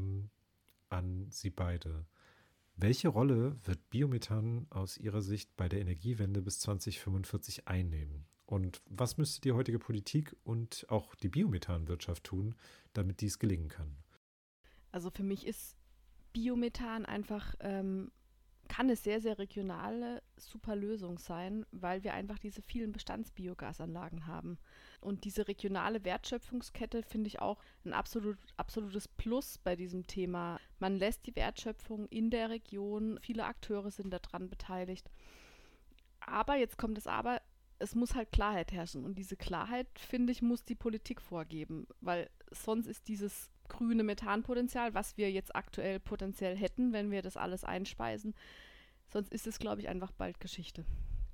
an Sie beide. Welche Rolle wird Biomethan aus Ihrer Sicht bei der Energiewende bis 2045 einnehmen? Und was müsste die heutige Politik und auch die Biomethanwirtschaft tun, damit dies gelingen kann? Also für mich ist Biomethan einfach, kann eine sehr, sehr regionale, super Lösung sein, weil wir einfach diese vielen Bestandsbiogasanlagen haben. Und diese regionale Wertschöpfungskette finde ich auch ein absolutes Plus bei diesem Thema. Man lässt die Wertschöpfung in der Region, viele Akteure sind daran beteiligt. Aber, jetzt kommt das Aber, es muss halt Klarheit herrschen. Und diese Klarheit, finde ich, muss die Politik vorgeben, weil sonst ist dieses grüne Methanpotenzial, was wir jetzt aktuell potenziell hätten, wenn wir das alles einspeisen, sonst ist es, glaube ich, einfach bald Geschichte.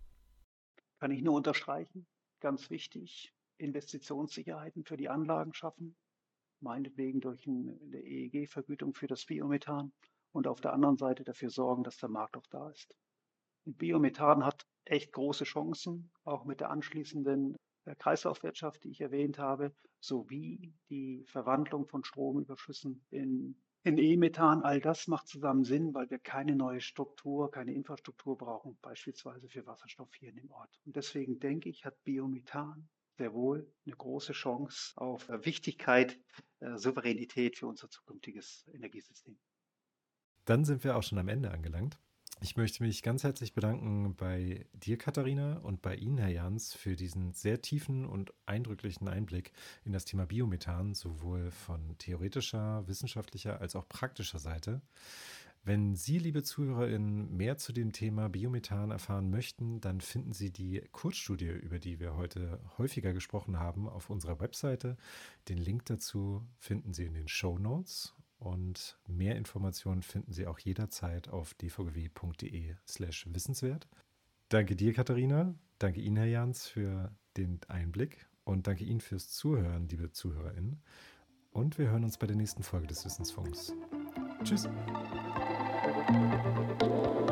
Kann ich nur unterstreichen. Ganz wichtig, Investitionssicherheiten für die Anlagen schaffen, meinetwegen durch eine EEG-Vergütung für das Biomethan und auf der anderen Seite dafür sorgen, dass der Markt auch da ist. Und Biomethan hat echt große Chancen, auch mit der anschließenden Kreislaufwirtschaft, die ich erwähnt habe, sowie die Verwandlung von Stromüberschüssen in E-Methan. All das macht zusammen Sinn, weil wir keine neue Struktur, keine Infrastruktur brauchen, beispielsweise für Wasserstoff hier in dem Ort. Und deswegen denke ich, hat Biomethan sehr wohl eine große Chance auf Wichtigkeit, Souveränität für unser zukünftiges Energiesystem. Dann sind wir auch schon am Ende angelangt. Ich möchte mich ganz herzlich bedanken bei dir, Katharina, und bei Ihnen, Herr Jans, für diesen sehr tiefen und eindrücklichen Einblick in das Thema Biomethan, sowohl von theoretischer, wissenschaftlicher als auch praktischer Seite. Wenn Sie, liebe ZuhörerInnen, mehr zu dem Thema Biomethan erfahren möchten, dann finden Sie die Kurzstudie, über die wir heute häufiger gesprochen haben, auf unserer Webseite. Den Link dazu finden Sie in den Shownotes. Und mehr Informationen finden Sie auch jederzeit auf dvgw.de/wissenswert. Danke dir, Katharina. Danke Ihnen, Herr Jans, für den Einblick. Und danke Ihnen fürs Zuhören, liebe ZuhörerInnen. Und wir hören uns bei der nächsten Folge des Wissensfunks. Tschüss.